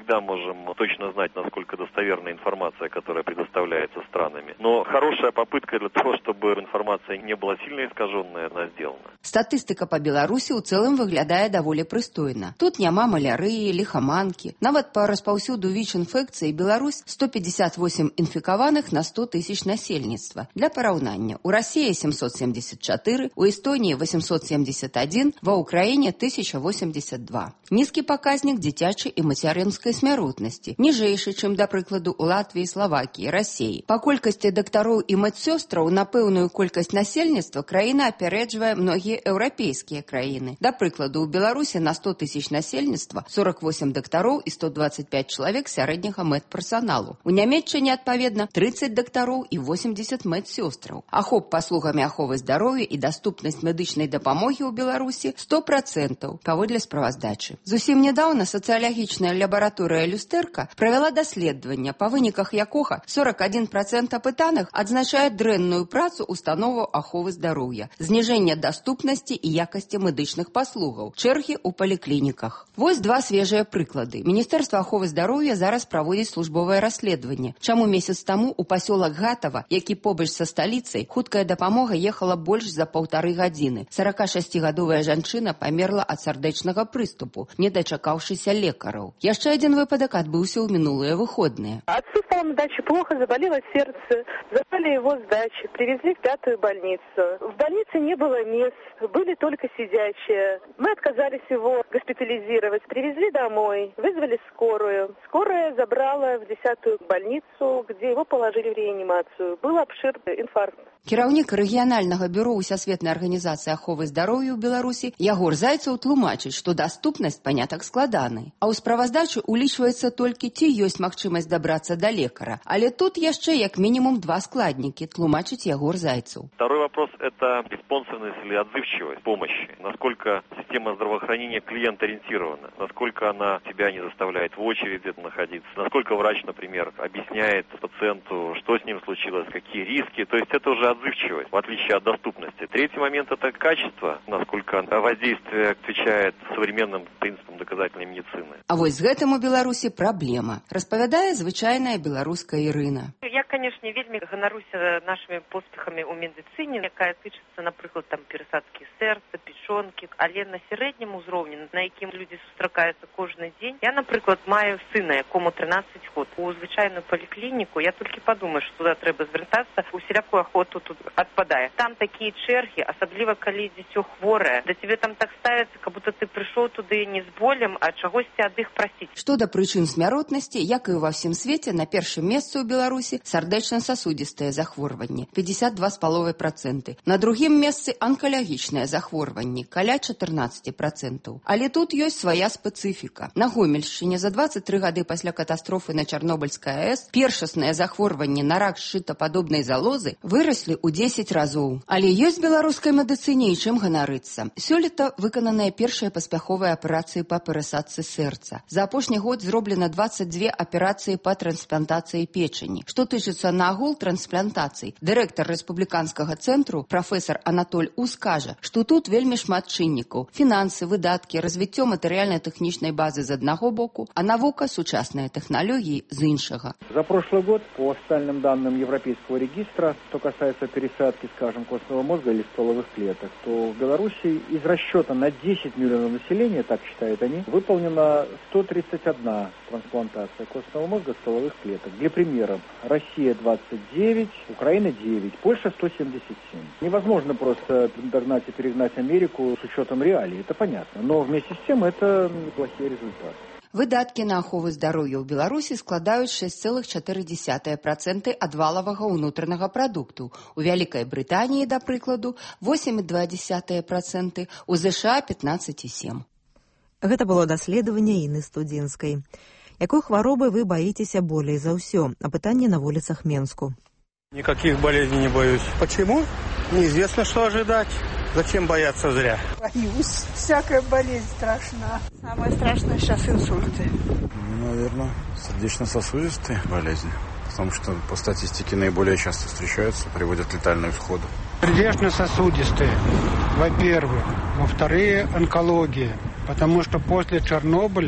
можем точно знать, насколько достоверна информация, которая предоставляется странами. Но хорошая попытка для того, чтобы информация не была сильно искаженная, она сделана. Статыстыка па Беларусі ў цэлым выглядае даволі прыстойна. Тут няма малярыі, ліхаманкі. Нават па распаўсюду ВІЧ-інфекцыі Беларусь сто пятьдесят восемь інфікаваных на сто тысяч насельніцтва. Для параўнання, у Расіі семьсот семьдесят четыре, у Эстонии восемьсот семьдесят один, ва Украине тысяча восемьдесят два. Нізкі паказнік дзіцячай і мацярынскай смяротнасці, ніжэйшы, чым, да прыкладу, у Латвіі, Славакіі, Расіі. Па колькасці дактароў і медсёстраў на пэўную колькасць насельніцтва краіна апярэджвае многія еўрапейскія краіны. Да прыкладу, у Беларусі на сто тысяч насельніцтва сорок восемь дактароў і сто двадцать пять чалавек сярэдняга медперсаналу. У Нямецчыне, адпаведна, тридцать дактароў і восемьдесят медсёстраў. Ахоп паслугамі аховы здароўя і даступнасць медычнай дапамогі ў Беларусі сто процентаў паводле справаздачы. Зусім нядаўна сацыялагічная лабараторыя Люстэрка правяла даследаванне, па выніках якога сорок один процент апытаных адзначае дрэнную працу установаў аховы здароўя, зніжэнне даступнасці і якасці медычных паслугаў, чэргі ў паліклініках. Вось два свежыя прыклады. Міністэрства аховы здароўя зараз праводзіць службовае расследаванне. Чаму месяц таму у пасёлак Гатава, які побач са сталіцай, хуткая дапамога ехала больш за паўтары гадзіны. сорокашасцігадовая жанчына памерла ад сардэчнага прыступу, не дачакаўшыся лекараў. Яшчэ адзін выпадак адбыўся ў минулые выходные. Отцу стало на даче плохо, заболело сердце, забрали его с дачи, привезли в пятую больницу. В больнице не было мест, были только сидячие. Мы отказались его госпитализировать, привезли домой, вызвали скорую. Скорая забрала в десятую больницу, где его положили в реанимацию. Был обширный инфаркт. Кіраўнік рэгіянальнага бюро ўсясветнай арганізацыі аховы здароўя ў Беларусі Ягор Зайцаў тлумачыць, што даступнасць панятак складаны. А ў справаздачу улічваецца толькі, ці ёсць магчымасць дабрацца да лекара. Але тут яшчэ як мінімум два складнікі, тлумачыць Ягор Зайцаў. Второй вопрос – это респонсивность или отзывчивость помощи. Насколько система здравоохранения клиент-ориентирована, насколько она тебя не заставляет в очереди находиться, насколько врач, например, объясняет пациенту, что с ним случилось, какие риски. То есть это уже отзывчивость, в отличие от доступности. Третий момент – это качество, насколько воздействие отвечает современным принципам доказательной медицины. А вось з гэтым у Беларусі праблема, распавядае звычайная беларуская Ірына. Я, конечно, вельмі ганаруся нашими поспехами у медицине, якая тычыцца, напрыклад, там перасадкі сэрца, печонки, але на сярэднім узроўні, на якім люди сустракаюцца кожны дзень. Я, напрыклад, маю сына, якому тринадцать год. У звычайную паліклініку я толькі падумаю, што туди треба звяртацца, усялякую ахвоту тут адпадае. Там такія чэргі, асабліва калі дзіцё хворае. Да тебе там так ставяцца, как будто ты прыйшоў туды не з болем, а чагосьці ад іх прасіць. Што да прычын смяротнасці, як і ўва ўсім свеце, на першым месцы ў Беларусі сардэчна-сасудзістае захворванне пятьдесят два и пять десятых процента. На другім месцы анкалагічнае захворванне каля чатырнаццаць процентаў. Але тут ёсць свая спецыфіка. На Гомельшчыне за двадцать три гады пасля катастрофы на Чарнобыльскай АЭС першаснае захворванне на рак шчытападобнай залозы выраслі ў дзесяць разоў. Але ёсць беларускай медыцыне і чым ганарыцца. Сёлета выкананыя першыя паспяховыя аперацыі па перасадцы сэрца. За апошні год зроблена двадцать две аперацыі па трансплантацыі печені. Што тычыцца нагул трансплантацый, дырэктар рэспубліканскага цэнтру прафесар Анатоль Ус кажа, што тут вельмі шмат чыннікаў: фінансы, выдаткі, развіццё матэрыяльна-тэхнічнай базы з аднаго боку, а навука, сучасныя тэхналогіі з іншага. За прошлый год, по официальным данным Европейского регистра, что касается пересадки, скажем, костного мозга или стволовых клеток, то в Беларуси из расчета на десять миллионов населения, так считают они, выполнена сто тридцать одна трансплантация костного мозга, стволовых клеток. Для примера, Россия двадцать девять, Украина девять, Польша сто семьдесят семь. Невозможно просто догнать и перегнать Америку с учетом реалий, это понятно, но вместе с тем это неплохие результаты. Выдаткі на ахову здароўя ў Беларусі складаюць шесть целых четыре десятых процента ад валавага ўнутранага прадукту. У Вялікай Брытаніі, да прыкладу, восемь целых два десятых процента, у ЗША пятнадцать целых семь десятых процента. Гэта было даследаванне Інны Студзінскай. Якой хваробы вы баіцеся болей за ўсё? Апытанне на вуліцах Менску. Никаких болезней не боюсь. Почему? Неизвестно, что ожидать. Зачем бояться зря? Боюсь. Всякая болезнь страшна. Самое страшное сейчас инсульты. Наверное, сердечно-сосудистые болезни. Потому что по статистике наиболее часто встречаются, приводят к летальному исходу. Сердечно-сосудистые, во-первых. Во-вторых, онкология. Потому что после Чернобыля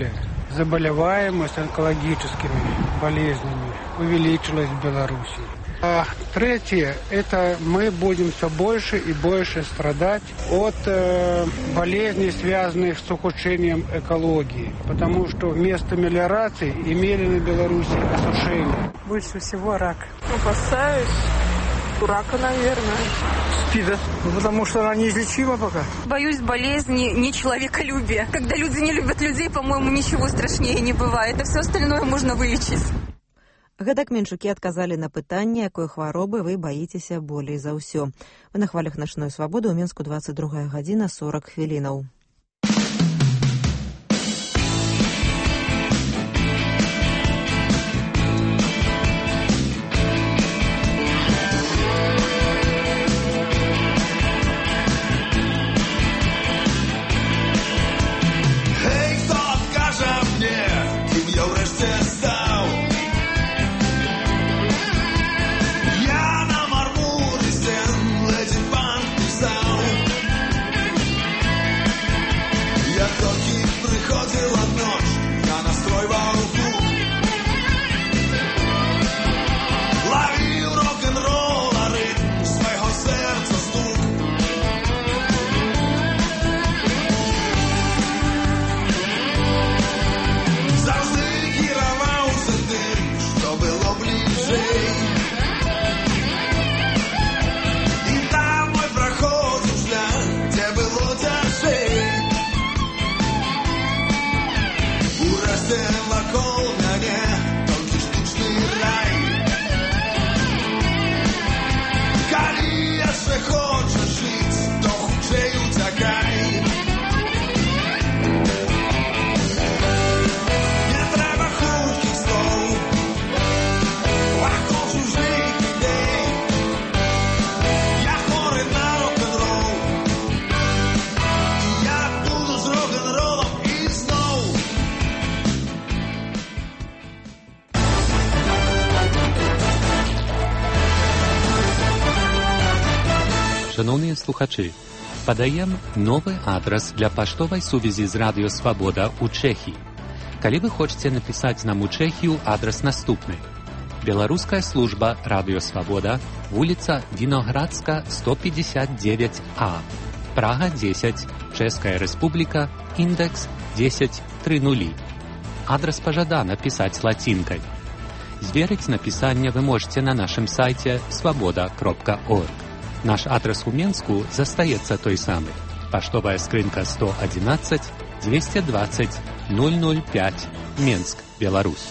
заболеваемость онкологическими болезнями увеличилась в Беларуси. А третье, это мы будем все больше и больше страдать от э, болезней, связанных с ухудшением экологии. Потому что вместо мелиорации имели на Беларуси осушение. Больше всего рак. Опасаюсь. Рака, наверное. СПИДа. Ну, потому что она неизлечима пока. Боюсь болезни нечеловеколюбия. Когда люди не любят людей, по-моему, ничего страшнее не бывает. А все остальное можно вылечить. Гэтак менчукі адказалі на пытанне, якой хваробы вы баіцеся болей за ўсё. Вы на хвалях начной свабоды ў Мінску двадцать другая гадзіна сорок хвілінаў. Шановні слухачі, подаємо новий адрес для поштової сувязі з Радіо Свобода у Чехії. Коли ви хочете написати нам у Чехію, адрес наступний. Белорусская служба Радио Свобода, улица Виноградска, сто пятьдесят девять А, Прага десять, Чешская Республика, индекс десять тридцать. Адрес пожадано писать латинкой. Зверить написание вы можете на нашем сайте свобода точка орг. Наш адрес у Минску застається той самий. Поштовая скринка сто одиннадцать двести двадцать ноль ноль пять, Минск, Беларусь.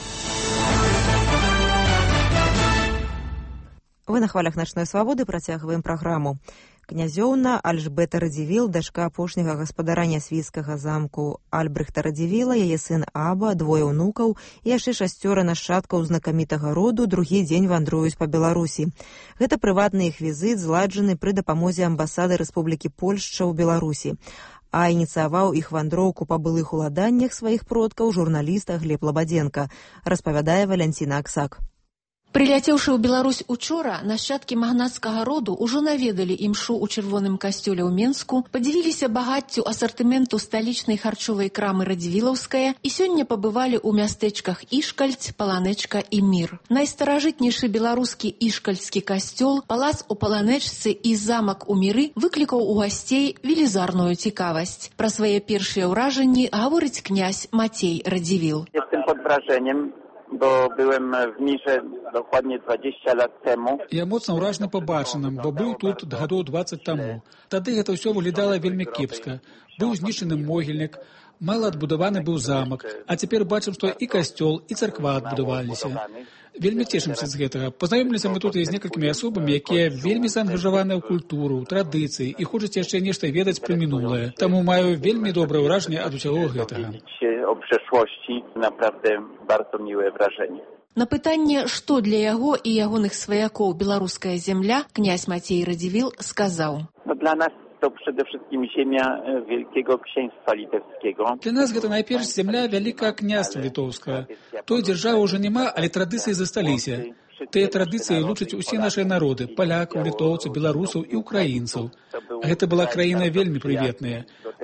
Вы на хвалях начной свободы працягваем праграму. Князёўна Альжбета Радзівіл, дачка апошняга гаспадара нясвійскага замку Альбрехта Радзівіла, яе сын Аба, двое ўнукаў і яшчэ шасцёра нашчадкаў знакамітага роду другі дзень вандруюць па Беларусі. Гэта прыватны іх візіт, зладжаны пры дапамозе амбасады Рэспублікі Польшча ў Беларусі. А ініцыяваў іх вандроўку па былых уладаннях сваіх продкаў журналіста Глеб Лабадзенка, распавядае Валянціна Аксак. Прыляцеўшы ў Беларусь учора, нашчадкі магнацкага роду ўжо наведалі імшу ў чырвоным касцёле ў Менску, падзівіліся багаццю асартыменту сталічнай харчовай крамы Радзівілаўская і сёння пабывалі ў мястэчках Ішкальц, Паланэчка і Мір. Найстаражытнейшы беларускі ішкальцкі касцёл, палац у Паланэчцы і замак у Міры выклікаў у гасцей велізарную цікавасць. Пра свае першыя ўражанні гаворыць князь Мацей Радзівіл. Jestem pod wrażeniem, bo byłem w Mirze dokładnie dwadzieścia lat temu. Я моцна ўражаны пабачаным, бо быў тут гадоў двадцать таму. Тады гэта ўсё выглядала вельмі кепска. Быў знішчаны могільнік, мала адбудаваны быў замак, а цяпер бачым, што і касцёл, і царква адбудаваліся. Вельмі цешымся з гэтага. Пазнаёміліся мы тут і з некалькімі асобамі, якія вельмі заангажаваныя ў культуру, традыцыі і хочуць яшчэ нешта ведаць пра мінулае. Таму маю вельмі добрае ўражанне ад усяго гэтага. O przeszłości naprawdę bardzo miłe wrażenie. На пытанне, што для яго і ягоных сваякоў беларуская земля, князь Мацей Радзівіл сказаў. No, dla nas to przede wszystkim ziemia Wielkiego Księstwa Litewskiego. Для нас гэта найперш земля Вялікага княства Літоўскага. Той дзяржавы ўжо няма, але традыцыі засталіся. Тыя традыцыі лучаць усе нашыя народы, палякаў, літоўцаў, беларусаў і украінцаў. А гэта была краіна вельмі прыветная.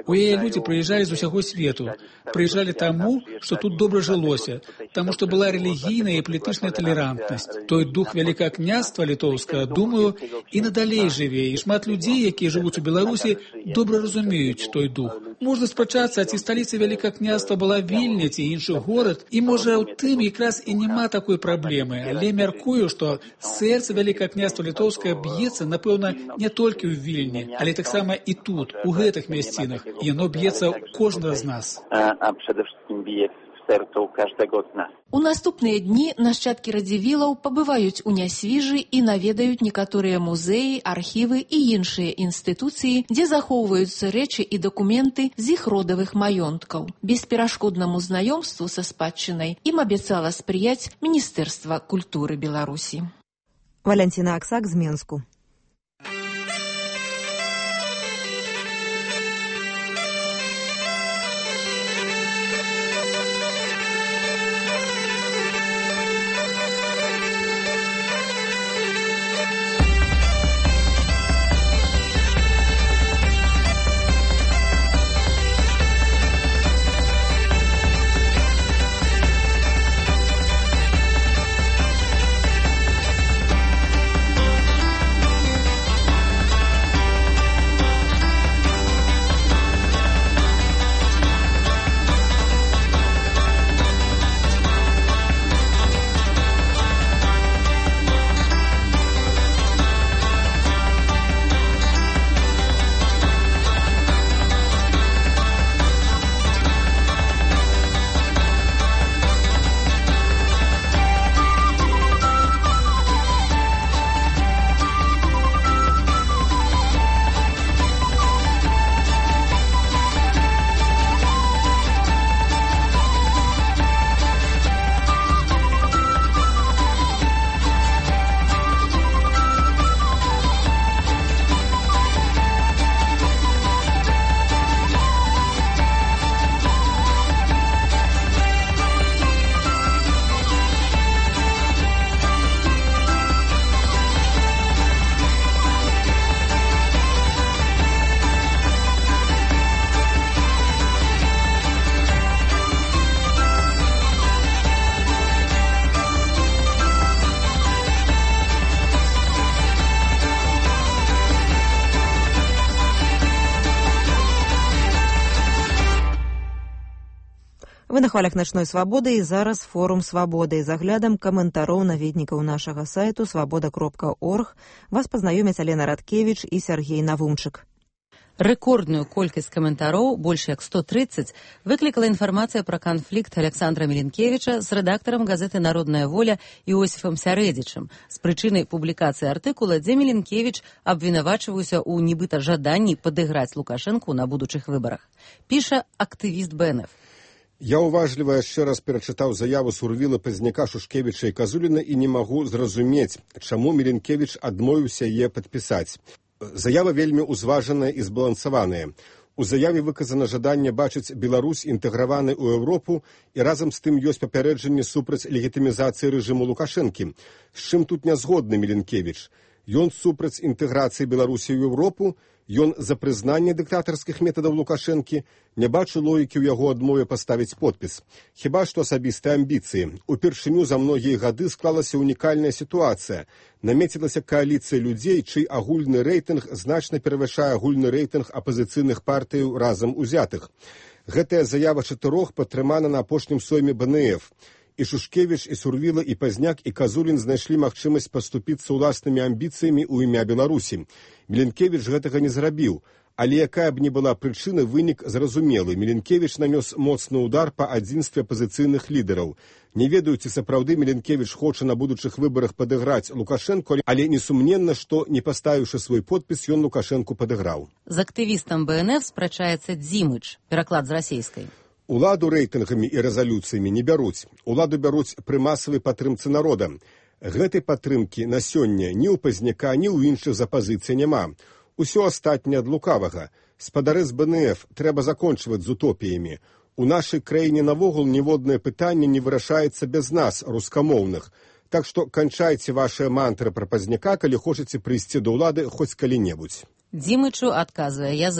У яе людзі прыязджалі з усяго свету. Прыязджалі таму, што тут добра жылося, таму што была рэлігійная і палітычная талерантнасць. Той дух вялікага княства літоўскага, думаю, і надалей жыве, і шмат людзей, якія жывуць у Беларусі, добра разумеюць той дух. Можна спрачацца, ці сталіца вялікага княства была Вільня ці іншы горад, і можа ў тым якраз і няма такой праблемы, але мяркую, што сэрца вялікага княства літоўскага б'ецца, напэўна, не толькі ў Вільні, але таксама і тут, у гэтых мясцінах. Яно б'ецца ў кожнага з нас. А przede wszystkim bije w sercu każdego z nas. У наступныя дні нашчадкі радзівілаў пабываюць у Нясвіжы і наведаюць некаторыя музеі, архівы і іншыя інстытуцыі, дзе захоўваюцца рэчы і дакументы з іх родавых маёнткаў. Бесперашкоднаму знаёмству са спадчынай ім абяцала спрыяць Міністэрства культуры Беларусі. Валянціна Аксак з Менску. Вы на хвалях начной свабоды і зараз форум свабоды з аглядам каментароў наведнікаў нашага сайту свабода кропка орг. Вас пазнаёмяць Алена Радкевіч і Сергей Навумчык. Рэкордную колькасць каментароў, больш як сто трыццаць, выклікала інфармацыя пра канфлікт Александра Міленкевіча з рэдактарам газеты «Народная воля» Іосіфам Сярэдзічым з прычынай публікацыі артыкула, дзе Міленкевіч абвінавачваўся ў нібыта жаданні падыграць Лукашэнку на будучых выбарах. Піша актывіст Бэ Эн Эф. Я уважліва яшчэ раз перачытаў заяву Сурвіла, Пазняка, Шушкевіча і Казуліна і не магу зразумець, чаму Міленкевіч адмовіўся яе падпісаць. Заява вельмі ўзважаная і збалансаваная. У заяве выказана жаданне бачыць Беларусь інтэграванай у Еўропу і разам з тым ёсць папярэджанне супраць легітымізацыі рэжыму Лукашэнкі. З чым тут не згодны Міленкевіч? Ён супраць інтэграцыі Беларусі ў Еўропу, ён за прызнанне дыктатарскіх метадаў Лукашэнкі, не бачу логікі ў яго адмове паставіць подпіс. Хіба што асабістыя амбіцыі. Упершыню за многія гады склалася унікальная сітуацыя. Намецілася кааліцыя людзей, чый агульны рэйтынг значна перавышае агульны рэйтынг апазіцыйных партыяў разам узятых. Гэтая заява чатырох падтрымана на апошнім сойме Бэ Эн Эф. І Шушкевіч, і Сурвіла, і Пазняк, і Казулін знайшлі магчымасць паступіцца ўласнымі амбіцыямі ў імя Беларусі. Міленкевіч гэтага не зрабіў, але якая б ні была прычына, вынік зразумелы. Міленкевіч нанёс моцны ўдар па адзінстве апазіцыйных лідараў. Не ведаю, ці сапраўды Міленкевіч хоча на будучых выбарах падыграць Лукашэнку, але несумненна, што, не паставіўшы свой подпіс, ён Лукашэнку падыграў. З актывістам Бэ Эн Эф спрачаецца Дзімыч, пераклад з расейскай. Уладу рэйтынгамі і рэзалюцыямі не бяруць. Уладу бяруць пры масавай падтрымцы народа. Гэтай падтрымкі на сёння ні ў Пазняка, ні ў іншых з апазіцыі няма. Усё астатняе ад лукавага. Спадары з Бэ Эн Эф трэба закончваць з утопіямі. У нашай краіне навогул ніводнае пытанне не вырашаецца без нас, рускамоўных. Так што канчайце вашыя мантры пра Пазняка, калі хочаце прыйсці да ўлады хоць калі-небудзь. Дзімычу адказвае Язэп.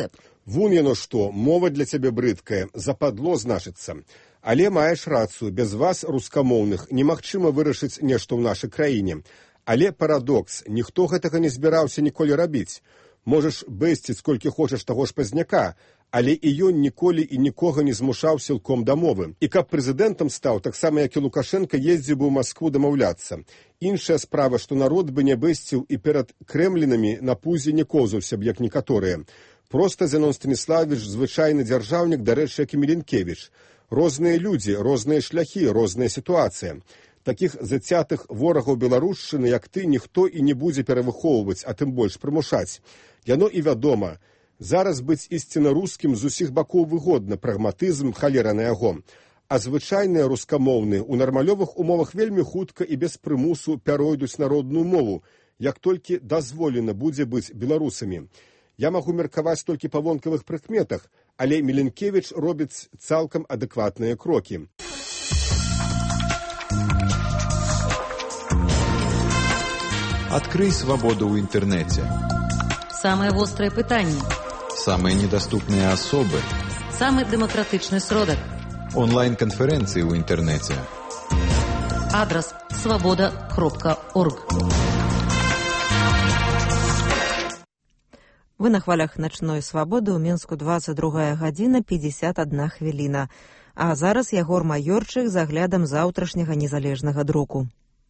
Вунь яно што, мова для цябе брыдкая, западло значыцца. Але маеш рацыю, без вас, рускамоўных, немагчыма вырашыць нешта ў нашай краіне. Але парадокс, ніхто гэтага не збіраўся ніколі рабіць. Можаш бэсціць колькі хочаш таго ж пазняка, але і ён ніколі і нікога не змушаў сілком дамовы. І каб прэзідэнтам стаў, таксама як і Лукашенка ездзіў бы ў Маскву дамаўляцца. Іншая справа, што народ бы не бэсціў і перад крэмлінамі на пузе не коўзаўся б, як некаторыя. Проста Зенон Станіславович звычайны дзяржаўнік, дарэчы, як і Міленкевіч. Розныя людзі, розныя шляхі, розная сітуацыя. Такіх зацятых ворагаў беларушчыны, як ты, ніхто і не будзе перавыхоўваць, а тым больш прымушаць. Яно і вядома. Зараз быць ісціна рускім з усіх бакоў выгодна, прагматызм, халера на яго. А звычайныя рускамоўныя ў нармалёвых умовах вельмі хутка і без прымусу пяройдуць народную мову, як толькі дазволена будзе быць беларусамі. Я магу меркаваць толькі па вонкавых прыкметах, але Міленкевіч робіць цалкам адэкватныя крокі. Открый свободу в интернете. Самые острые пытания. Самые недоступные особы. Самый демократичный сродок. Онлайн-конференции в интернете. Адрес свобода кропка орг. Вы на хвалях начной свабоды ў Мінску двадцать другая гадзіна пятьдесят одна хвіліна. А зараз Ягор Маёрчык з аглядам заўтрашняга незалежнага друку.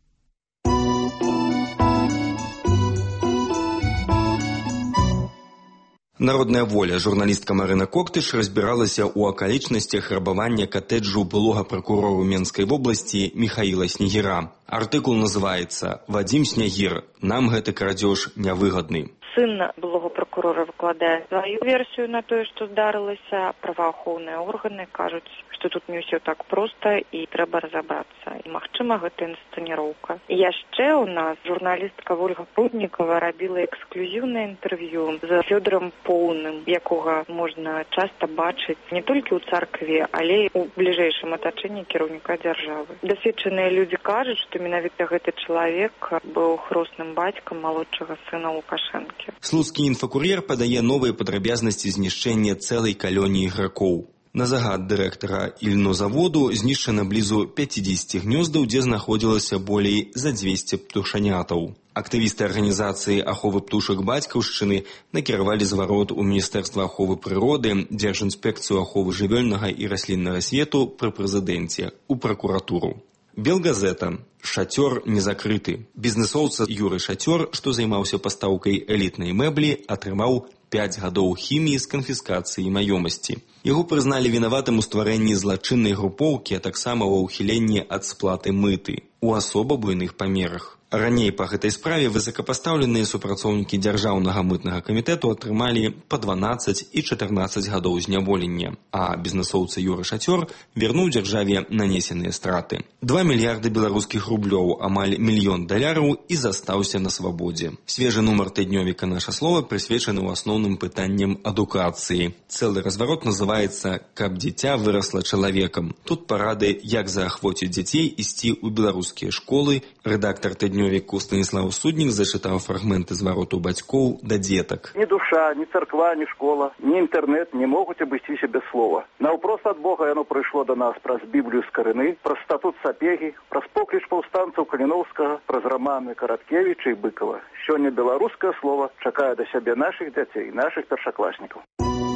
Народная воля. Журналістка Марина Коктыш разбіралася ў акалічнасцях рабавання катэджу былога пракурора Менскай вобласці Михаила Снегіра. Артыкул называецца «Вадзім Снегір. Нам гэты крадзеж нявыгадны». Сын былога прокурора выкладае сваю версію на тое, што здарылася. Праваахоўныя органы кажуць, што тут не ўсё так проста і трэба разабрацца. І, магчыма, гэта інсцэніроўка. І яшчэ ў нас журналістка Ольга Пруднікова рабіла эксклюзіўнае інтэрв'ю з Фёдорам Поўным, якога можна часта бачыць не толькі ў царкве, але і ў бліжэйшым атачэнні кіраўніка дзяржавы. Дасведчаныя людзі кажуць, што менавіта гэты чалавек быў хросным бацькам малодшага сына Лукашэнкі. Слуцкі інфакур'ер падае новыя падрабязнасці знішчэння цэлай калоніі ігракоў. На загад дырэктара ільнозаводу знішчана блізу пятьдесят гнёздаў, дзе знаходзілася болей за двести птушанятаў. Актывісты арганізацыі аховы птушак бацькаўшчыны накіравалі зварот у Міністэрства аховы прыроды, Дзяржынспекцыю аховы жывёльнага і расліннага свету пры прэзідэнце, у пракуратуру. Белгазета. Шацёр не закрыты. Бізнесоўца Юры Шацёр, што займаўся пастаўкай элітнай мэблі, атрымаў пять гадоў хіміі з канфіскацыі маёмасці. Яго прызналі вінаватым у стварэнні злачыннай групоўкі, а таксама ва ўхіленні ад сплаты мыты у асоба буйных памерах. Раней па гэтай справе высокапастаўленыя супрацоўнікі дзяржаўнага мытнага камітэту атрымалі па дванаццаць і чатырнаццаць гадоў зняволення, а бізнесоўца Юры Шацёр вярнуў дзяржаве нанесеныя страты. Два мільярды беларускіх рублёў, амаль мільён даляраў і застаўся на свабодзе. Свежы нумар тыднёвіка «Наша слова» прысвечаны ў асноўным пытанням адукацыі. Цэлы разварот называецца «Каб дзіця вырасла чалавекам». Тут парады, як заахвоціць дзяцей ісці ў беларускія школы. Рэдактар тыднёвіку Станіслав Суднік зачытаў фрагменты звароту бацькоў да дзетак. Ні душа, ні царква, ні школа, ні інтэрнэт не могуць абысціся без слова. Наўпрост ад Бога яно прыйшло до нас праз Біблію з карыны, праз статут Сапегі, праз покліч паўстанцаў Каліноўскага, праз раманы Караткевіча і Быкова. Сёння беларускае слова чакае да сябе нашых дзяцей, нашых першакласнікаў.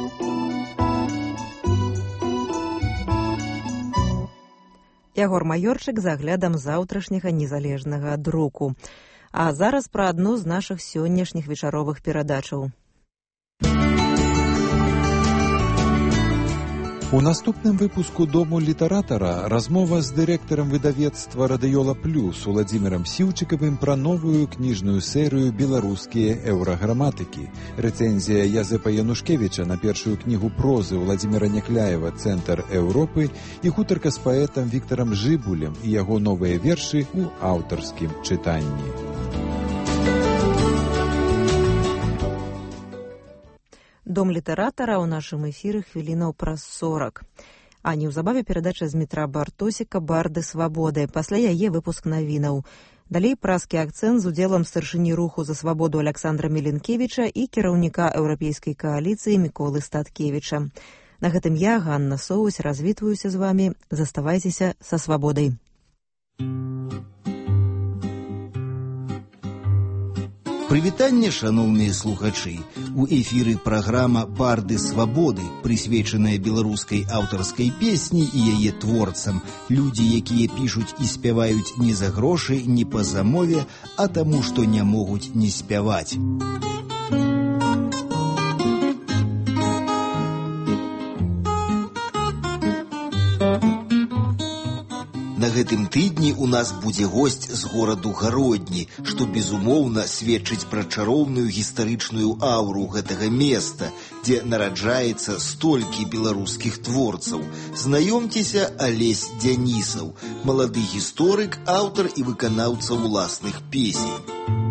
Ягор Маёрчык з аглядам заўтрашняга незалежнага друку. А зараз пра адну з нашых сённяшніх вечаровых перадачаў. У наступным выпуску «Дому літаратара» размова з дырэктарам выдавецтва «Радыёла Плюс» Уладзімірам Сіўчыкавым пра новую кніжную серыю «Беларускія еўраграматыкі». Рэцэнзія Язэпа Янушкевіча на першую кнігу прозы Уладзіміра Някляева «Цэнтр Еўропы» і гутарка з паэтам Віктарам Жыбулем і яго новыя вершы ў аўтарскім чытанні. Дом літаратара ў нашым эфіры хвілінаў праз сорак. А неўзабаве перадача з Дмітра Бартосіка «Барды свабоды». Пасля яе выпуск навінаў. Далей праскі акцэнт з удзелам старшыні руху за свабоду Александра Мілінкевіча і кіраўніка еўрапейскай кааліцыі Міколы Статкевіча. На гэтым я, Ганна Соусь, развітваюся з вамі. Заставайцеся са свабодай. Прывітанне, шаноўныя слухачы. У эфіры праграма «Барды свабоды», прысвечаная беларускай аўтарскай песні і яе творцам. Людзі, якія пішуць і спяваюць не за грошы, не па замове, а таму, што не могуць не спяваць. На гэтым тыдні у нас будзе госць з гораду Гародні, што, безумоўна, сведчыць пра чароўную гістарычную аўру гэтага места, дзе нараджаецца столькі беларускіх творцаў. Знаёмцеся, Алесь Дзянісаў, малады гісторык, аўтар і выканаўца ўласных песень.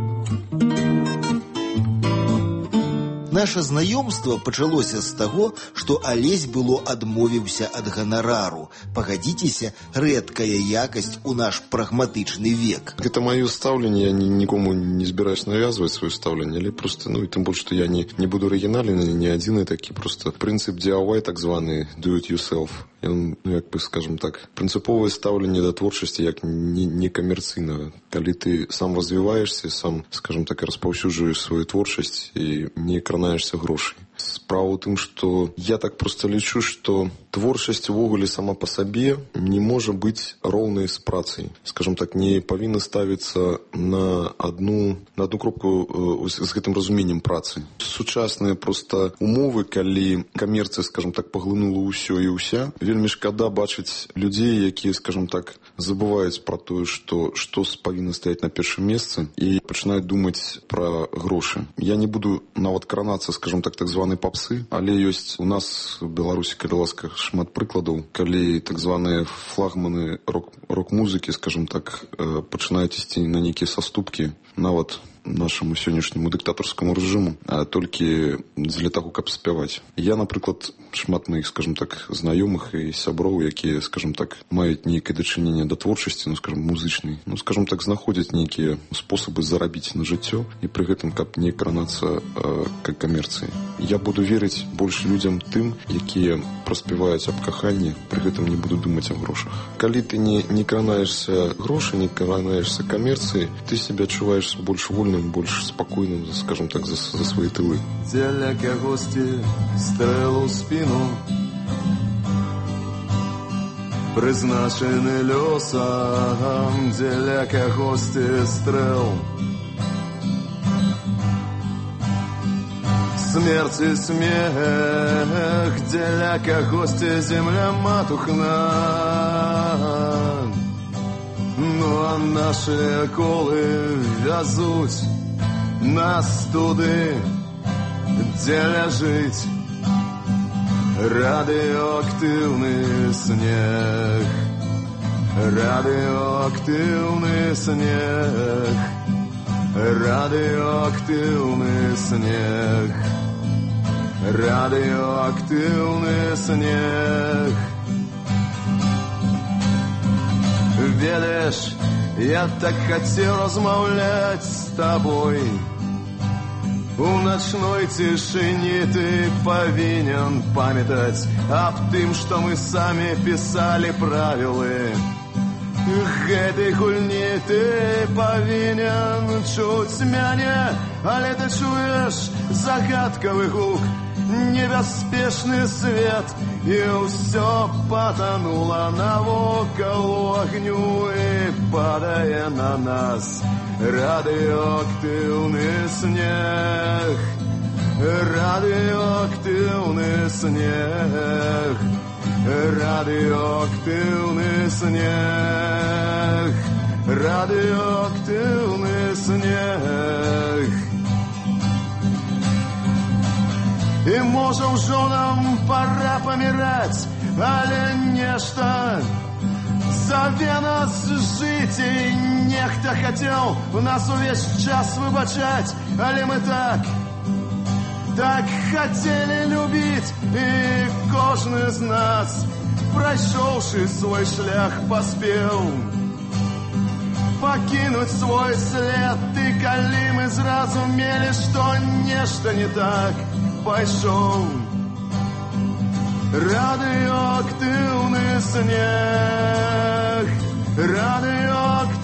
Наша знаёмства пачалося з таго, што Алесь было адмовіўся ад ганарару. Пагадзіцеся, рэдкая якасць у наш прагматычны век. Гэта маё стаўленне, я нікому не збіраюсь навязваць сваё стаўленне, але просто, ну і тым больш, што я не, не буду арыгінальны, не адзіны такі, просто прынцып ди ай вай, так званы do it yourself. Ён, ну, як бы, скажем так, прынцыповае стаўленне да творчасці як не, не камерцыйнага. Калі ты сам развіваешся, сам, скажем так, распаўсюджваеш сваю творчасць і не кранаешься грошай. Справа ў тым, што я так проста лічу, што творчасць увогуле сама па сабе не можа быць роўнай з працай. Скажем так, не павінна ставіцца на одну, на одну кропку э, з гэтым разуменнем працы. Сучасныя проста умовы, калі камерцыя, скажем так, паглынула ўсё і ўся, вельмі шкада бачыць людзей, якія, скажем так, забываюць пра тое, што што павінна стаяць на першым месцы і пачынаюць думаць пра грошы. Я не буду нават кранацца, скажем так, так званай папсы, але ёсць у нас у Беларусі, калі ласка, шмат прыкладаў, калі так званыя флагманы рок, рок-музыкі, скажем так, пачынаюць ісці на нейкія саступкі, нават нашаму сённяшняму дыктатарскаму рэжыму, а толькі дзеля таго, каб спяваць. Я, напрыклад, шмат моих, скажем так, знаёмых і сяброў, якія, скажем так, маюць нейкае дачыненне да творчасці, ну, скажем, музычнай, ну, скажем так, знаходзяць нейкія спосабы зарабіць на жыццё і пры гэтым, каб не кранацца э, как камерцыі. Я буду верыць больш людзям тым, якія праспяваюць аб каханні, пры гэтым не буду думаць аб грошах. Калі ты не, не кранаешься грошы, не кранаешься камерцыі, ты себя адчуваеш больш вольным, больш спакойным, скажем так, за, за свае тылы. Дзеля кагосьці стрэл у спіну прызначены лёсам, дзеля кагосьці стрэл смерць і смех, дзеля кагосьці земля матухна. Ну а наши колы вязуть нас туды, дзе ляжыць радыёактыўны снег, радыёактыўны снег, радыёактыўны снег, радыёактыўны снег. Ведаеш, я так хацеў размаўляць з табой. У начной цішыні ты павінен памятаць аб тым, што мы самі пісалі правілы гэтай гульні. Ты павінен чуць мяне, але ты чуеш загадкавы гук, небяспечны свет, і ўсё патанула навокал агню і падае на нас радыёактыўны снег, радыёактыўны снег, радыёактыўны снег, радыёактыўны снег. І можа ўжо нам пора паміраць, але нешта заве нас жыць, і нехта хацеў нас увесь час выбачаць, але мы так, так хацелі любіць, і кожны з нас, прайшоўшы свой шлях, паспеў пакінуць свой след. Ты калі мы зразумелі, што нешта не так, пайшоў радыёактыўны снег, радыёактыўны